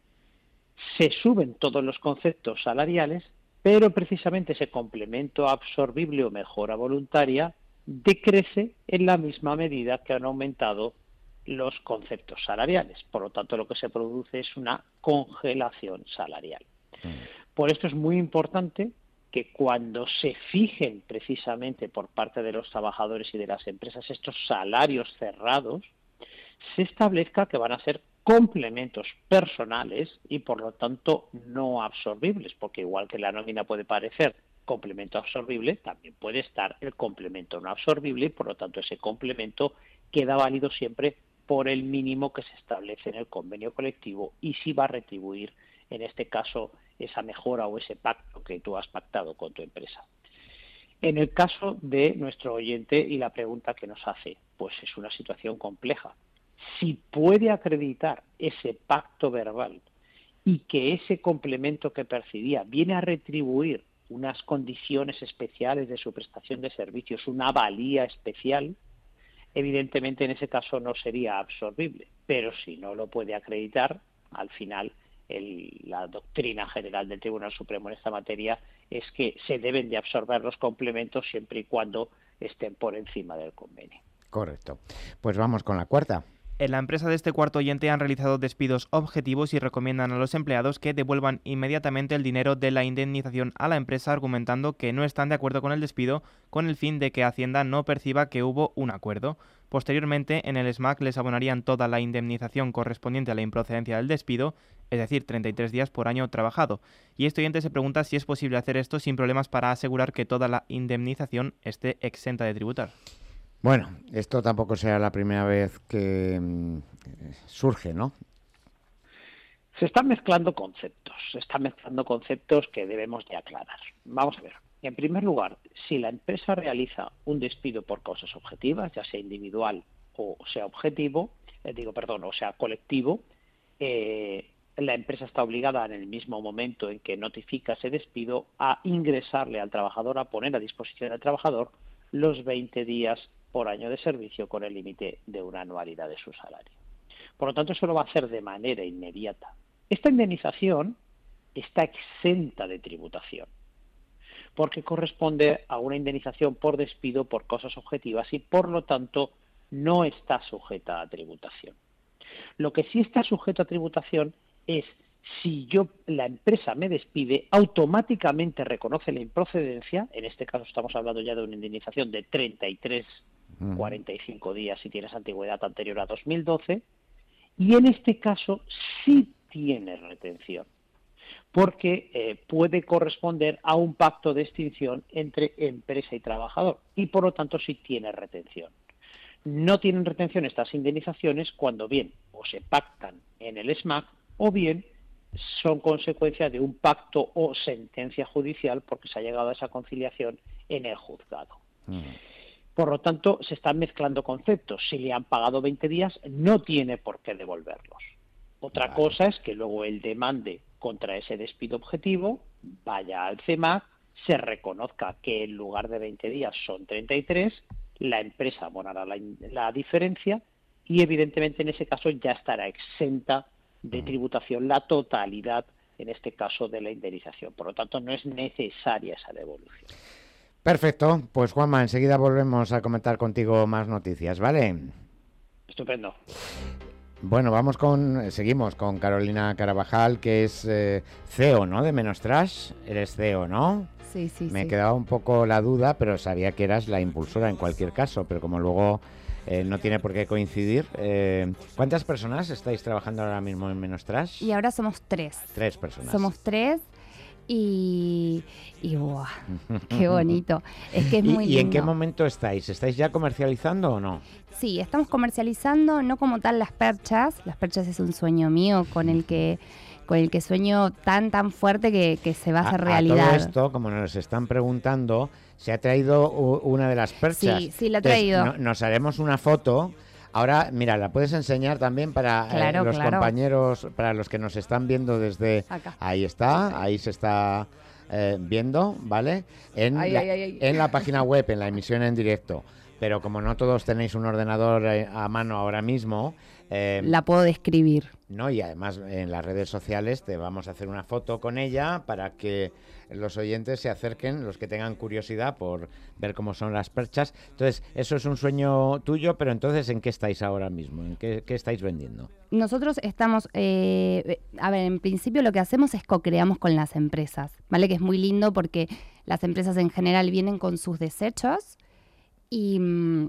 se suben todos los conceptos salariales, pero precisamente ese complemento absorbible o mejora voluntaria decrece en la misma medida que han aumentado los conceptos salariales. Por lo tanto, lo que se produce es una congelación salarial. Por esto es muy importante que cuando se fijen precisamente por parte de los trabajadores y de las empresas estos salarios cerrados, se establezca que van a ser complementos personales y por lo tanto no absorbibles, porque igual que la nómina puede parecer complemento absorbible, también puede estar el complemento no absorbible y por lo tanto ese complemento queda válido siempre por el mínimo que se establece en el convenio colectivo y si va a retribuir en este caso esa mejora o ese pacto que tú has pactado con tu empresa. En el caso de nuestro oyente y la pregunta que nos hace, pues es una situación compleja. Si puede acreditar ese pacto verbal y que ese complemento que percibía viene a retribuir unas condiciones especiales de su prestación de servicios, una valía especial, evidentemente en ese caso no sería absorbible. Pero si no lo puede acreditar, al final el, la doctrina general del Tribunal Supremo en esta materia es que se deben de absorber los complementos siempre y cuando estén por encima del convenio. Correcto. Pues vamos con la cuarta. En la empresa de este cuarto oyente han realizado despidos objetivos y recomiendan a los empleados que devuelvan inmediatamente el dinero de la indemnización a la empresa, argumentando que no están de acuerdo con el despido con el fin de que Hacienda no perciba que hubo un acuerdo. Posteriormente, en el S M A C les abonarían toda la indemnización correspondiente a la improcedencia del despido, es decir, treinta y tres días por año trabajado. Y este oyente se pregunta si es posible hacer esto sin problemas para asegurar que toda la indemnización esté exenta de tributar. Bueno, esto tampoco será la primera vez que mm, surge, ¿no? Se están mezclando conceptos, se están mezclando conceptos que debemos de aclarar. Vamos a ver. En primer lugar, si la empresa realiza un despido por causas objetivas, ya sea individual o sea objetivo, eh, digo, perdón, o sea colectivo, eh, la empresa está obligada en el mismo momento en que notifica ese despido a ingresarle al trabajador, a poner a disposición del trabajador los veinte días por año de servicio con el límite de una anualidad de su salario. Por lo tanto, eso lo va a hacer de manera inmediata. Esta indemnización está exenta de tributación, porque corresponde a una indemnización por despido por causas objetivas y, por lo tanto, no está sujeta a tributación. Lo que sí está sujeto a tributación es si yo, la empresa me despide, automáticamente reconoce la improcedencia, en este caso estamos hablando ya de una indemnización de treinta y tres, cuarenta y cinco días si tienes antigüedad anterior a dos mil doce, y en este caso sí tiene retención, porque eh, puede corresponder a un pacto de extinción entre empresa y trabajador, y por lo tanto sí tiene retención. No tienen retención estas indemnizaciones cuando bien o se pactan en el S M A C o bien son consecuencia de un pacto o sentencia judicial porque se ha llegado a esa conciliación en el juzgado. Mm. Por lo tanto, se están mezclando conceptos. Si le han pagado veinte días, no tiene por qué devolverlos. Otra vale. cosa es que luego él demande contra ese despido objetivo, vaya al C E M A C, se reconozca que en lugar de veinte días son treinta y tres, la empresa abonará la, la diferencia y evidentemente en ese caso ya estará exenta de tributación la totalidad, en este caso, de la indemnización. Por lo tanto, no es necesaria esa devolución. Perfecto. Pues, Juanma, enseguida volvemos a comentar contigo más noticias, ¿vale? Estupendo. Bueno, vamos con, seguimos con Carolina Carabajal, que es eh, C E O, ¿no?, de Menos Trash. Eres C E O, ¿no? Sí, sí, Me sí. quedaba un poco la duda, pero sabía que eras la impulsora en cualquier caso, pero como luego eh, no tiene por qué coincidir. Eh, ¿Cuántas personas estáis trabajando ahora mismo en Menos Trash? Y ahora somos tres. Tres personas. Somos tres y... y ¡buah! ¡Qué bonito! Es que es muy ¿Y, lindo. ¿Y en qué momento estáis? ¿Estáis ya comercializando o no? Sí, estamos comercializando, no como tal las perchas. Las perchas es un sueño mío con el que... con el que sueño tan, tan fuerte que, que se va a hacer a, realidad. A todo esto, como nos están preguntando, se ha traído u, una de las perchas. Sí, sí, la he traído. Entonces, no, nos haremos una foto. Ahora, mira, la puedes enseñar también para claro, eh, los claro. compañeros, para los que nos están viendo desde... Acá. Ahí está, ahí se está eh, viendo, ¿vale? En, Ay, la, ay, ay, ay. en la página web, en la emisión en directo. Pero como no todos tenéis un ordenador eh, a mano ahora mismo... Eh, la puedo describir. No, y además en las redes sociales te vamos a hacer una foto con ella para que los oyentes se acerquen, los que tengan curiosidad por ver cómo son las perchas. Entonces, eso es un sueño tuyo, pero entonces, ¿en qué estáis ahora mismo? ¿En qué, qué estáis vendiendo? Nosotros estamos, eh, a ver, en principio lo que hacemos es co-creamos con las empresas, ¿vale? Que es muy lindo porque las empresas en general vienen con sus desechos y...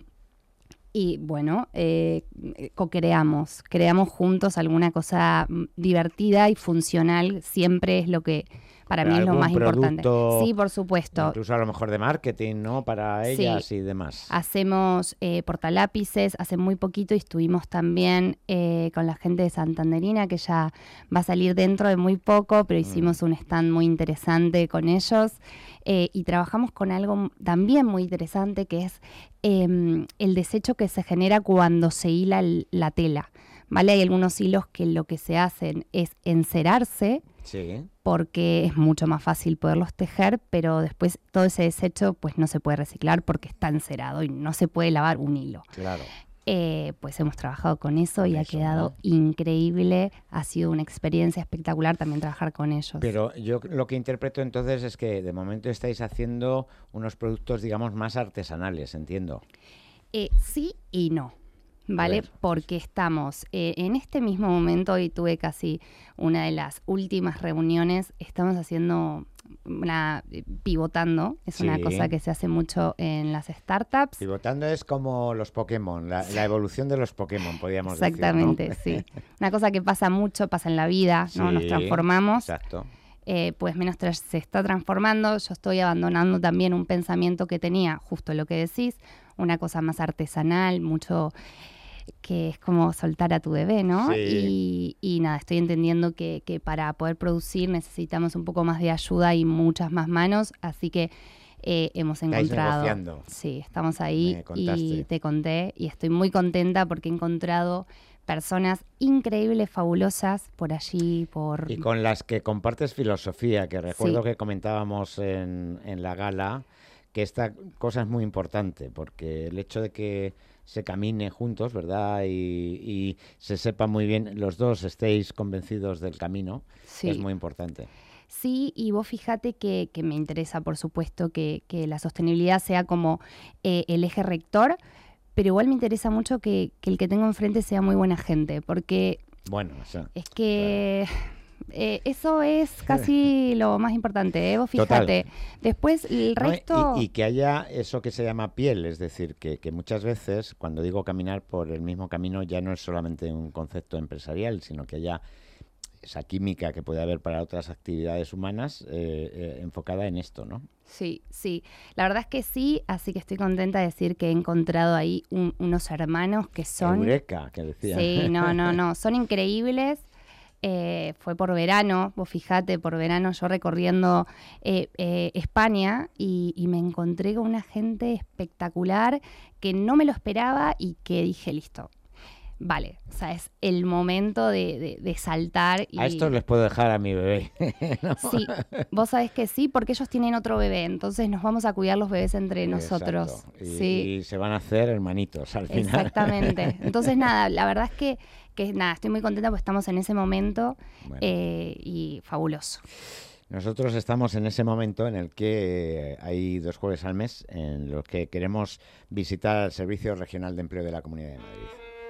Y bueno, eh, co-creamos, creamos juntos alguna cosa divertida y funcional, siempre es lo que para mí es lo más importante. Sí, por supuesto. Incluso a lo mejor de marketing, ¿no? Para ellas sí. Y demás. Hacemos eh, portalápices, hace muy poquito estuvimos también eh, con la gente de Santanderina, que ya va a salir dentro de muy poco, pero hicimos mm. un stand muy interesante con ellos. Eh, y trabajamos con algo también muy interesante que es eh, el desecho que se genera cuando se hila el, la tela, ¿vale? Hay algunos hilos que lo que se hacen es encerarse, sí. porque es mucho más fácil poderlos tejer, pero después todo ese desecho pues no se puede reciclar porque está encerado y no se puede lavar un hilo. Claro. Eh, pues hemos trabajado con eso con y eso, ha quedado ¿no? increíble, ha sido una experiencia espectacular también trabajar con ellos. Pero yo lo que interpreto entonces es que de momento estáis haciendo unos productos, digamos, más artesanales, entiendo. Eh, sí y no, ¿vale? Porque estamos, eh, en este mismo momento, hoy tuve casi una de las últimas reuniones, estamos haciendo... Una, pivotando, es sí. una cosa que se hace mucho en las startups. Pivotando es como los Pokémon, la, la evolución de los Pokémon, podríamos Exactamente, decir, ¿no? sí. Una cosa que pasa mucho, pasa en la vida, ¿no? Sí, nos transformamos. Exacto. Eh, pues menos se está transformando, yo estoy abandonando también un pensamiento que tenía, justo lo que decís, una cosa más artesanal, mucho... que es como soltar a tu bebé, ¿no? Sí. Y, y nada, estoy entendiendo que, que para poder producir necesitamos un poco más de ayuda y muchas más manos, así que eh, hemos encontrado... ¿Estáis negociando? Sí, estamos ahí y te conté y estoy muy contenta porque he encontrado personas increíbles, fabulosas por allí, por... Y con las que compartes filosofía, que recuerdo sí. que comentábamos en, en la gala, que esta cosa es muy importante, porque el hecho de que se camine juntos, ¿verdad? Y, y se sepa muy bien, los dos estéis convencidos del camino, sí. es muy importante. Sí, y vos fíjate que, que me interesa, por supuesto, que, que la sostenibilidad sea como eh, el eje rector, pero igual me interesa mucho que, que el que tengo enfrente sea muy buena gente, porque bueno, o sea, es que... Claro. Eh, eso es casi lo más importante, ¿eh? Vos fíjate. Total. Después el resto... No, y, y que haya eso que se llama piel, es decir, que, que muchas veces cuando digo caminar por el mismo camino ya no es solamente un concepto empresarial, sino que haya esa química que puede haber para otras actividades humanas eh, eh, enfocada en esto, ¿no? Sí, sí. La verdad es que sí, así que estoy contenta de decir que he encontrado ahí un, unos hermanos que son... Eureka, que decía. Sí, no, no, no, son increíbles. Eh, fue por verano, vos fijate, por verano yo recorriendo eh, eh, España y, y me encontré con una gente espectacular que no me lo esperaba y que dije, listo, vale, o sea, es el momento de, de, de saltar. Y... A estos les puedo dejar a mi bebé. ¿No? Sí, vos sabés que sí, porque ellos tienen otro bebé, entonces nos vamos a cuidar los bebés entre sí, nosotros. Y, sí. y se van a hacer hermanitos al final. Exactamente. Entonces, nada, la verdad es que, que nada, estoy muy contenta porque estamos en ese momento bueno. eh, y fabuloso. Nosotros estamos en ese momento en el que hay dos jueves al mes en los que queremos visitar el Servicio Regional de Empleo de la Comunidad de Madrid.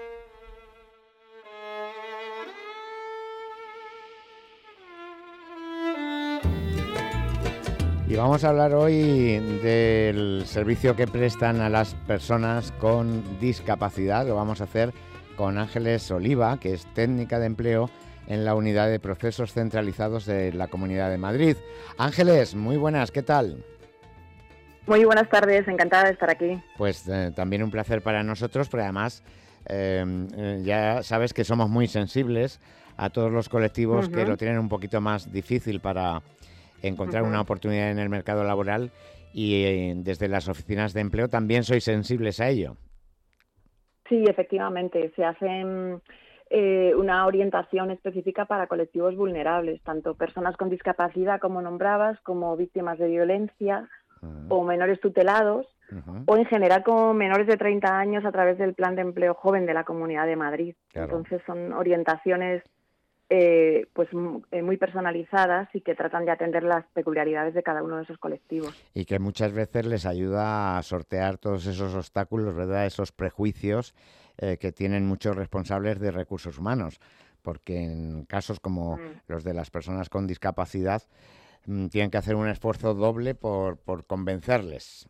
Y vamos a hablar hoy del servicio que prestan a las personas con discapacidad. Lo vamos a hacer con Ángeles Oliva, que es técnica de empleo en la Unidad de Procesos Centralizados de la Comunidad de Madrid. Ángeles, muy buenas, ¿qué tal? Muy buenas tardes, encantada de estar aquí. Pues eh, también un placer para nosotros, pero además eh, eh, ya sabes que somos muy sensibles a todos los colectivos uh-huh. que lo tienen un poquito más difícil para encontrar uh-huh. una oportunidad en el mercado laboral y eh, desde las oficinas de empleo también sois sensibles a ello. Sí, efectivamente, se hacen eh, una orientación específica para colectivos vulnerables, tanto personas con discapacidad, como nombrabas, como víctimas de violencia uh-huh. o menores tutelados, uh-huh. o en general como menores de treinta años a través del Plan de Empleo Joven de la Comunidad de Madrid. Claro. Entonces son orientaciones eh, pues muy personalizadas y que tratan de atender las peculiaridades de cada uno de esos colectivos. Y que muchas veces les ayuda a sortear todos esos obstáculos, ¿verdad? Esos prejuicios eh, que tienen muchos responsables de recursos humanos, porque en casos como mm. los de las personas con discapacidad mm, tienen que hacer un esfuerzo doble por, por convencerles.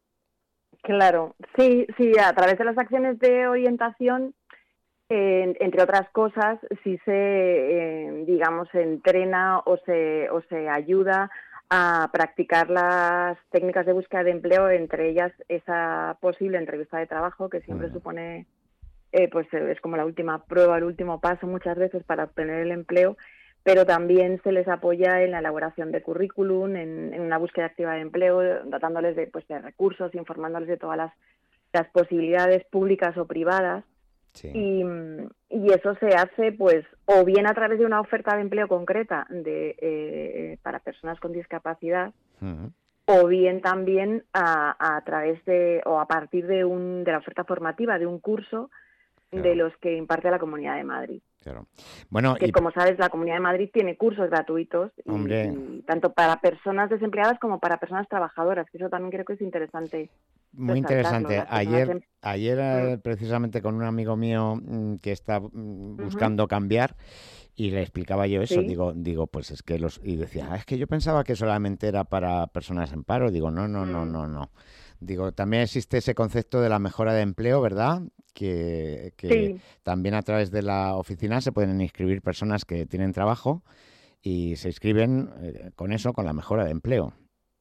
Claro, sí, sí, a través de las acciones de orientación, eh, entre otras cosas, sí se, eh, digamos, se entrena o se, o se ayuda a practicar las técnicas de búsqueda de empleo, entre ellas esa posible entrevista de trabajo, que siempre mm. supone, eh, pues es como la última prueba, el último paso muchas veces para obtener el empleo, pero también se les apoya en la elaboración de currículum, en, en una búsqueda activa de empleo, dotándoles de, pues, de recursos, informándoles de todas las, las posibilidades públicas o privadas. Sí. Y, y eso se hace pues o bien a través de una oferta de empleo concreta de eh, para personas con discapacidad, uh-huh. o bien también a, a través de o a partir de un de la oferta formativa de un curso claro. de los que imparte la Comunidad de Madrid. Claro. Bueno, que y... como sabes, la Comunidad de Madrid tiene cursos gratuitos y, y tanto para personas desempleadas como para personas trabajadoras, que eso también creo que es interesante. Muy interesante. Ayer, en... ayer eh, precisamente con un amigo mío mm, que está mm, buscando uh-huh. cambiar, y le explicaba yo eso, ¿sí? digo, digo, pues es que los y decía, ah, es que yo pensaba que solamente era para personas en paro. Digo, no, no, no, no, no. Digo, también existe ese concepto de la mejora de empleo, ¿verdad? Que, que sí. también a través de la oficina se pueden inscribir personas que tienen trabajo y se inscriben eh, con eso, con la mejora de empleo.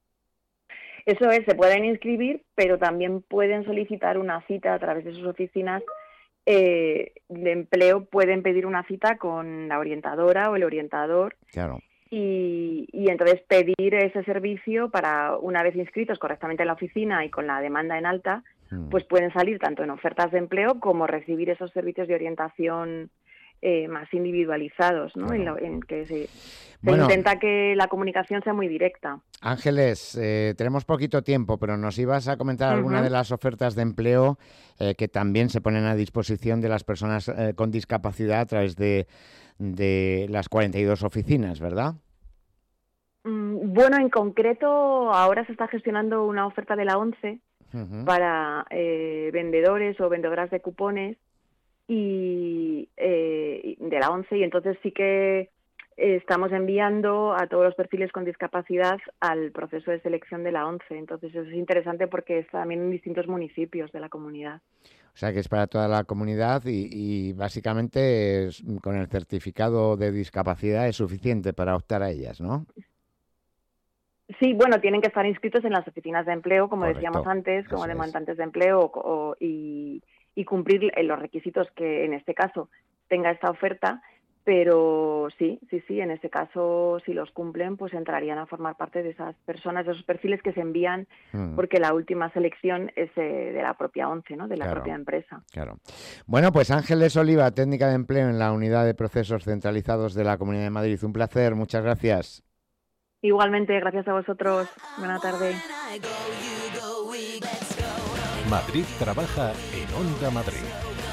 Eso es, se pueden inscribir, pero también pueden solicitar una cita a través de sus oficinas eh, de empleo, pueden pedir una cita con la orientadora o el orientador. Claro. Y, y entonces pedir ese servicio para, una vez inscritos correctamente en la oficina y con la demanda en alta, mm. pues pueden salir tanto en ofertas de empleo como recibir esos servicios de orientación eh, más individualizados, ¿no? Claro. En, lo, en que se, se bueno, intenta que la comunicación sea muy directa. Ángeles, eh, tenemos poquito tiempo, pero nos ibas a comentar uh-huh. alguna de las ofertas de empleo eh, que también se ponen a disposición de las personas eh, con discapacidad a través de, de las cuarenta y dos oficinas, ¿verdad? Mm, bueno, en concreto ahora se está gestionando una oferta de la ONCE uh-huh. para eh, vendedores o vendedoras de cupones y eh, de la ONCE, y entonces sí que estamos enviando a todos los perfiles con discapacidad al proceso de selección de la ONCE. Entonces eso es interesante porque es también en distintos municipios de la comunidad. O sea que es para toda la comunidad y, y básicamente es, con el certificado de discapacidad es suficiente para optar a ellas, ¿no? Sí, bueno, tienen que estar inscritos en las oficinas de empleo, como Correcto. decíamos antes, como Eso demandantes es. de empleo o, o, y, y cumplir los requisitos que en este caso tenga esta oferta. Pero sí, sí, sí, en este caso, si los cumplen, pues entrarían a formar parte de esas personas, de esos perfiles que se envían, mm. porque la última selección es eh, de la propia ONCE, ¿no? De la claro, propia empresa. Claro. Bueno, pues Ángeles Oliva, técnica de empleo en la Unidad de Procesos Centralizados de la Comunidad de Madrid. Un placer, muchas gracias. Igualmente, gracias a vosotros. Buena tarde. Madrid trabaja en Onda Madrid.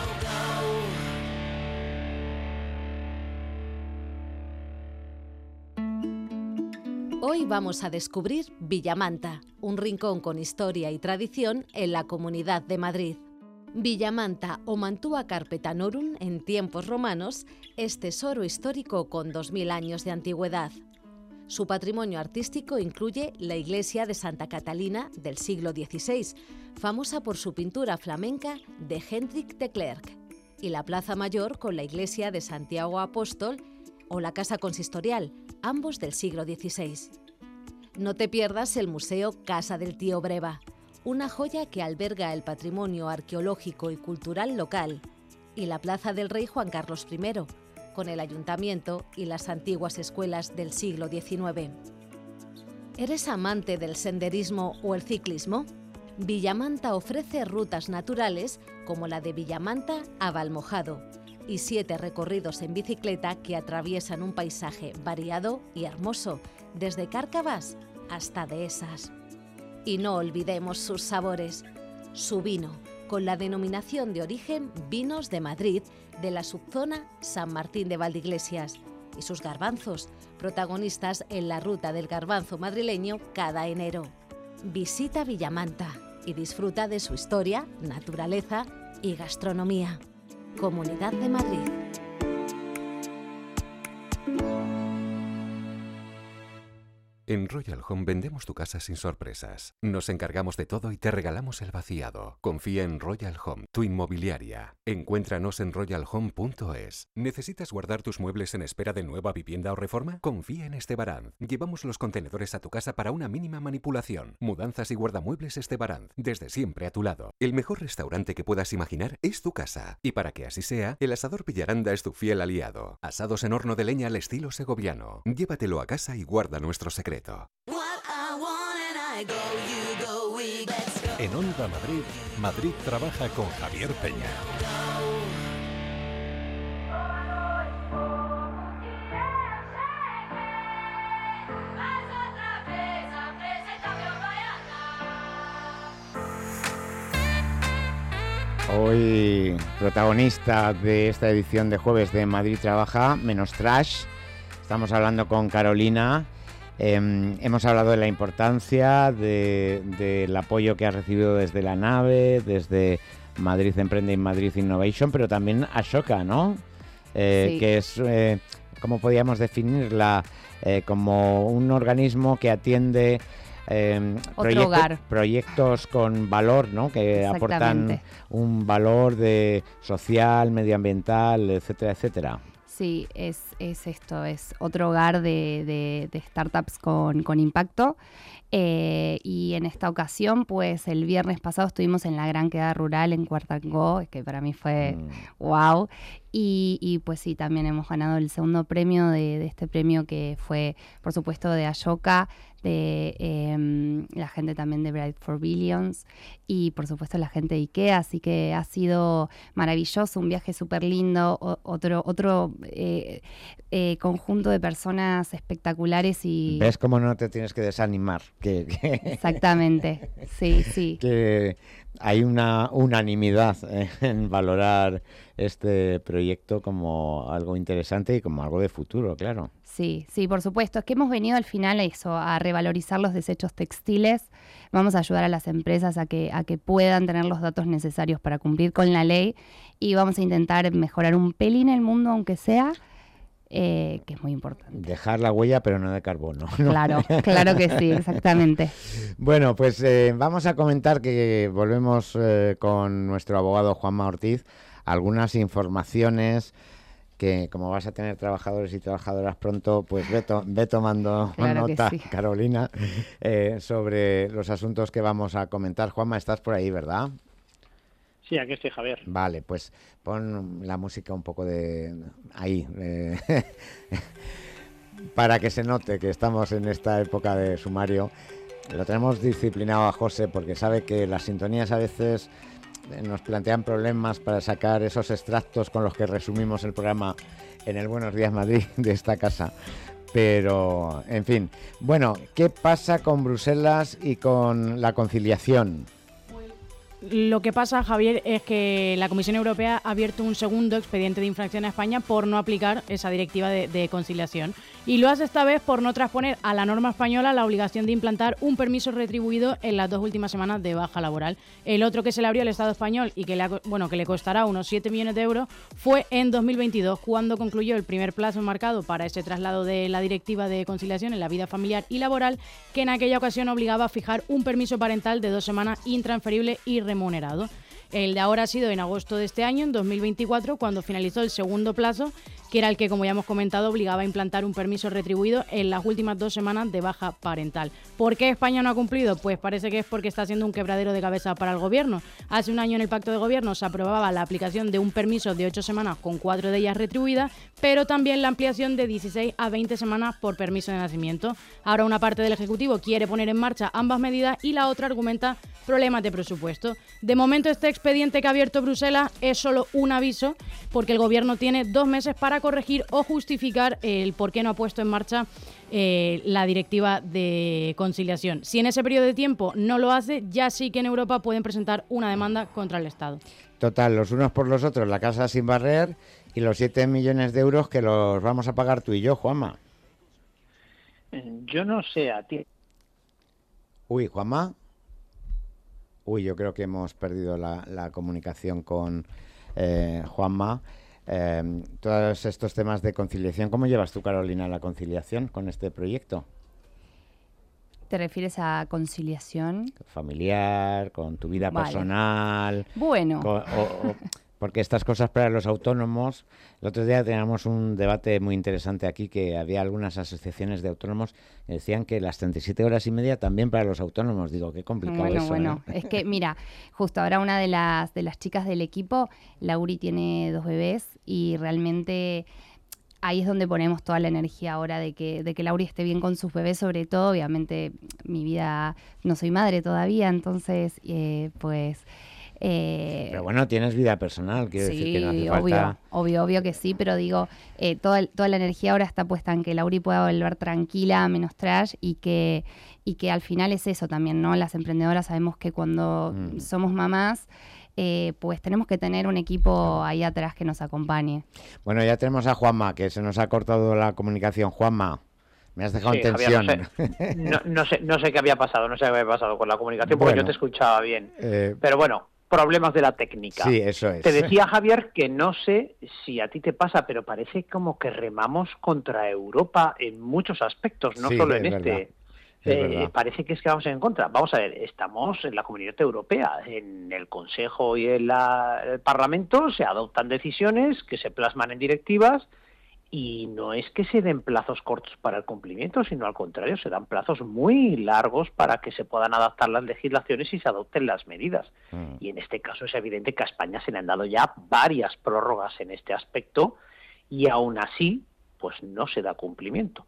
Hoy vamos a descubrir Villamanta, un rincón con historia y tradición en la Comunidad de Madrid. Villamanta o Mantua Carpetanorum en tiempos romanos es tesoro histórico con dos mil años de antigüedad. Su patrimonio artístico incluye la iglesia de Santa Catalina del siglo dieciséis, famosa por su pintura flamenca de Hendrik de Klerk, y la Plaza Mayor con la iglesia de Santiago Apóstol o la Casa Consistorial, ambos del siglo dieciséis. No te pierdas el Museo Casa del Tío Breva, una joya que alberga el patrimonio arqueológico y cultural local, y la Plaza del Rey Juan Carlos primero, con el ayuntamiento y las antiguas escuelas del siglo diecinueve. ¿Eres amante del senderismo o el ciclismo? Villamanta ofrece rutas naturales como la de Villamanta a Valmojado, y siete recorridos en bicicleta que atraviesan un paisaje variado y hermoso, desde Cárcavas hasta Dehesas. Y no olvidemos sus sabores. Su vino, con la denominación de origen Vinos de Madrid, de la subzona San Martín de Valdeiglesias, y sus garbanzos, protagonistas en la ruta del garbanzo madrileño cada enero. Visita Villamanta y disfruta de su historia, naturaleza y gastronomía. Comunidad de Madrid. En Royal Home vendemos tu casa sin sorpresas. Nos encargamos de todo y te regalamos el vaciado. Confía en Royal Home, tu inmobiliaria. Encuéntranos en royal home punto es. ¿Necesitas guardar tus muebles en espera de nueva vivienda o reforma? Confía en Estebaranz. Llevamos los contenedores a tu casa para una mínima manipulación. Mudanzas y guardamuebles Estebaranz. Desde siempre a tu lado. El mejor restaurante que puedas imaginar es tu casa. Y para que así sea, el Asador Villaranda es tu fiel aliado. Asados en horno de leña al estilo segoviano. Llévatelo a casa y guarda nuestro secreto. En Onda Madrid, Madrid trabaja con Javier Peña. Hoy protagonista de esta edición de jueves de Madrid Trabaja, menos trash. Estamos hablando con Carolina. Eh, hemos hablado de la importancia de, del apoyo que ha recibido desde la nave, desde Madrid Emprende y Madrid Innovation, pero también Ashoka, ¿no? Eh, sí. Que es, eh, ¿cómo podríamos definirla? Eh, como un organismo que atiende eh, proyecto, proyectos con valor, ¿no? Que aportan un valor de social, medioambiental, etcétera, etcétera. Sí, es, es esto, es otro hogar de, de, de startups con, con impacto. Eh, y en esta ocasión, pues el viernes pasado estuvimos en la Gran Queda Rural en Cuartangó, que para mí fue mm. wow. Y, y pues sí, también hemos ganado el segundo premio de, de este premio que fue, por supuesto, de Ashoka, de eh, la gente también de Bright for Billions y por supuesto la gente de IKEA, así que ha sido maravilloso, un viaje súper lindo, o, otro, otro eh, eh, conjunto de personas espectaculares y... ¿Ves cómo no te tienes que desanimar? Que, que Exactamente, sí, sí. Que hay una unanimidad en valorar este proyecto como algo interesante y como algo de futuro, claro. Sí, sí, por supuesto. Es que hemos venido al final a eso, a revalorizar los desechos textiles. Vamos a ayudar a las empresas a que, a que puedan tener los datos necesarios para cumplir con la ley y vamos a intentar mejorar un pelín el mundo, aunque sea, eh, que es muy importante. Dejar la huella, pero no de carbono, ¿no? Claro, claro que sí, exactamente. Bueno, pues eh, vamos a comentar que volvemos eh, con nuestro abogado Juanma Ortiz, algunas informaciones que como vas a tener trabajadores y trabajadoras pronto, pues ve, to- ve tomando claro nota, sí. Carolina, eh, sobre los asuntos que vamos a comentar. Juanma, estás por ahí, ¿verdad? Sí, aquí estoy, Javier. Vale, pues pon la música un poco de ahí, eh, para que se note que estamos en esta época de sumario. Lo tenemos disciplinado a José porque sabe que las sintonías a veces nos plantean problemas para sacar esos extractos con los que resumimos el programa en el Buenos Días Madrid de esta casa. Pero, en fin. Bueno, ¿qué pasa con Bruselas y con la conciliación? Lo que pasa, Javier, es que la Comisión Europea ha abierto un segundo expediente de infracción a España por no aplicar esa directiva de, de conciliación. Y lo hace esta vez por no transponer a la norma española la obligación de implantar un permiso retribuido en las dos últimas semanas de baja laboral. El otro que se le abrió al Estado español y que le, ha, bueno, que le costará unos siete millones de euros fue en dos mil veintidós, cuando concluyó el primer plazo marcado para ese traslado de la directiva de conciliación en la vida familiar y laboral, que en aquella ocasión obligaba a fijar un permiso parental de dos semanas intransferible y remunerado. El de ahora ha sido en agosto de este año, en dos mil veinticuatro, cuando finalizó el segundo plazo, que que era el que, como ya hemos comentado, obligaba a implantar un permiso retribuido en las últimas dos semanas de baja parental. ¿Por qué España no ha cumplido? Pues parece que es porque está siendo un quebradero de cabeza para el gobierno. Hace un año en el Pacto de Gobierno se aprobaba la aplicación de un permiso de ocho semanas con cuatro de ellas retribuidas, pero también la ampliación de dieciséis a veinte semanas por permiso de nacimiento. Ahora una parte del Ejecutivo quiere poner en marcha ambas medidas y la otra argumenta problemas de presupuesto. De momento este expediente que ha abierto Bruselas es solo un aviso, porque el Gobierno tiene dos meses para corregir o justificar el por qué no ha puesto en marcha eh, la directiva de conciliación. Si en ese periodo de tiempo no lo hace, ya sí que en Europa pueden presentar una demanda contra el Estado. Total, los unos por los otros, la casa sin barrer y los siete millones de euros que los vamos a pagar tú y yo, Juanma. Yo no sé, a ti. Uy, Juanma. Uy, yo creo que hemos perdido la, la comunicación con eh, Juanma. Eh, todos estos temas de conciliación, ¿cómo llevas tú, Carolina, la conciliación con este proyecto? ¿Te refieres a conciliación? Familiar, con tu vida Vale. personal. Bueno. Con, o, o, porque estas cosas para los autónomos, el otro día teníamos un debate muy interesante aquí, que había algunas asociaciones de autónomos que decían que las treinta y siete horas y media también para los autónomos. Digo, qué complicado bueno, eso. Bueno, ¿eh? Es que, mira, justo ahora una de las, de las chicas del equipo, Lauri, tiene dos bebés y realmente ahí es donde ponemos toda la energía ahora de que, de que Lauri esté bien con sus bebés, sobre todo. Obviamente, mi vida, no soy madre todavía, entonces, eh, pues... Eh, pero bueno, tienes vida personal, quiero sí, decir que no hace obvio, falta... obvio, obvio que sí, pero digo, eh, toda, toda la energía ahora está puesta en que Lauri pueda volver tranquila, menos trash, y que, y que al final es eso también, ¿no? Las emprendedoras sabemos que cuando mm. somos mamás, eh, pues tenemos que tener un equipo ahí atrás que nos acompañe. Bueno, ya tenemos a Juanma, que se nos ha cortado la comunicación. Juanma, me has dejado sí, en tensión. Javier, no, sé, no, no, sé, no sé qué había pasado, no sé qué había pasado con la comunicación, porque bueno, yo te escuchaba bien. Eh, pero bueno... Problemas de la técnica. Sí, eso es. Te decía, Javier, que no sé si a ti te pasa, pero parece como que remamos contra Europa en muchos aspectos, no sí, solo en este. Eh, parece que es que vamos en contra. Vamos a ver, estamos en la Comunidad Europea, en el Consejo y en la, el Parlamento se adoptan decisiones que se plasman en directivas y no es que se den plazos cortos para el cumplimiento, sino al contrario, se dan plazos muy largos para que se puedan adaptar las legislaciones y se adopten las medidas. Mm. Y en este caso es evidente que a España se le han dado ya varias prórrogas en este aspecto y aún así, pues no se da cumplimiento.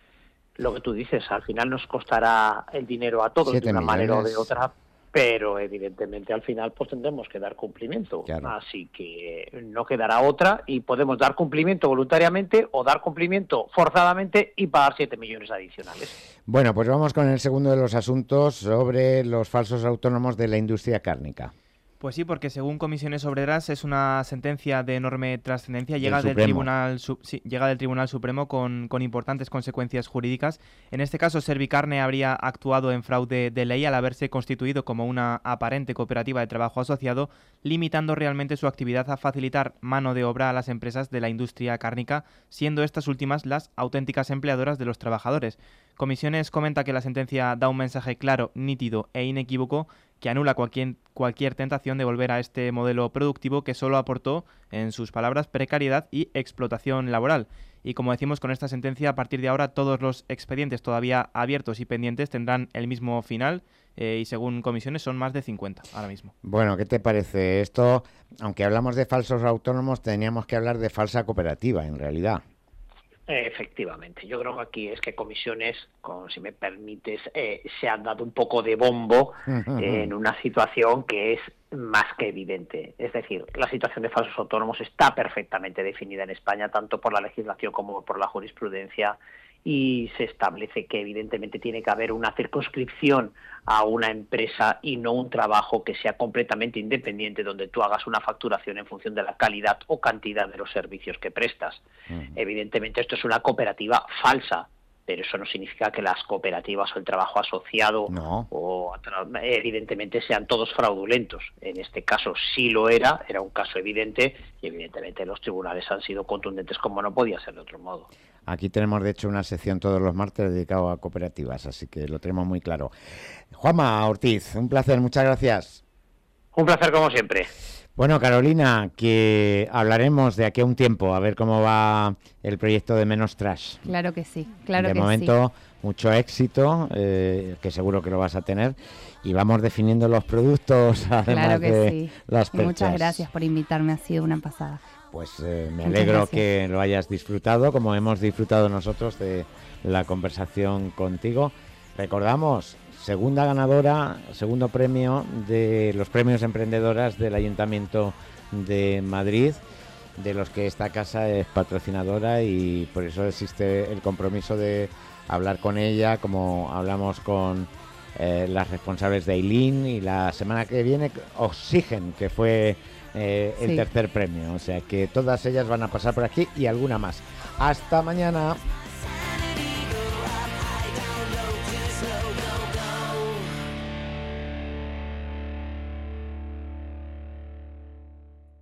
Lo que tú dices, al final nos costará el dinero a todos de una millones. manera o de otra, pero evidentemente al final pues tendremos que dar cumplimiento. Claro. Así que no quedará otra y podemos dar cumplimiento voluntariamente o dar cumplimiento forzadamente y pagar siete millones adicionales. Bueno, pues vamos con el segundo de los asuntos sobre los falsos autónomos de la industria cárnica. Pues sí, porque según Comisiones Obreras es una sentencia de enorme trascendencia, llega del Tribunal su, sí, llega del Tribunal Supremo con, con importantes consecuencias jurídicas. En este caso, Servicarne habría actuado en fraude de ley al haberse constituido como una aparente cooperativa de trabajo asociado, limitando realmente su actividad a facilitar mano de obra a las empresas de la industria cárnica, siendo estas últimas las auténticas empleadoras de los trabajadores. Comisiones comenta que la sentencia da un mensaje claro, nítido e inequívoco que anula cualquier, cualquier tentación de volver a este modelo productivo que solo aportó, en sus palabras, precariedad y explotación laboral. Y como decimos con esta sentencia, a partir de ahora todos los expedientes todavía abiertos y pendientes tendrán el mismo final eh, y según Comisiones son más de cincuenta ahora mismo. Bueno, ¿qué te parece? Esto, aunque hablamos de falsos autónomos, teníamos que hablar de falsa cooperativa en realidad. Efectivamente, yo creo que aquí es que Comisiones, como si me permites, eh, se han dado un poco de bombo eh, en una situación que es más que evidente. Es decir, la situación de falsos autónomos está perfectamente definida en España, tanto por la legislación como por la jurisprudencia, y se establece que evidentemente tiene que haber una circunscripción a una empresa y no un trabajo que sea completamente independiente, donde tú hagas una facturación en función de la calidad o cantidad de los servicios que prestas. Uh-huh. Evidentemente esto es una cooperativa falsa, pero eso no significa que las cooperativas o el trabajo asociado no. o evidentemente sean todos fraudulentos. En este caso sí lo era, era un caso evidente y evidentemente los tribunales han sido contundentes como no podía ser de otro modo. Aquí tenemos de hecho una sección todos los martes dedicada a cooperativas, así que lo tenemos muy claro. Juanma Ortiz, un placer, muchas gracias. Un placer como siempre. Bueno, Carolina, que hablaremos de aquí a un tiempo, a ver cómo va el proyecto de Menos Trash. Claro que sí, claro de que momento, sí. mucho éxito, eh, que seguro que lo vas a tener. Y vamos definiendo los productos, además Claro que de sí. las Y perchas. muchas gracias por invitarme, ha sido una pasada. Pues eh, me Muchas alegro gracias. que lo hayas disfrutado, como hemos disfrutado nosotros de la conversación contigo. Recordamos, segunda ganadora, segundo premio de los premios emprendedoras del Ayuntamiento de Madrid, de los que esta casa es patrocinadora, y por eso existe el compromiso de hablar con ella, como hablamos con eh, las responsables de Eileen, y la semana que viene Oxygen, que fue eh, el Sí. tercer premio. O sea que todas ellas van a pasar por aquí y alguna más. Hasta mañana.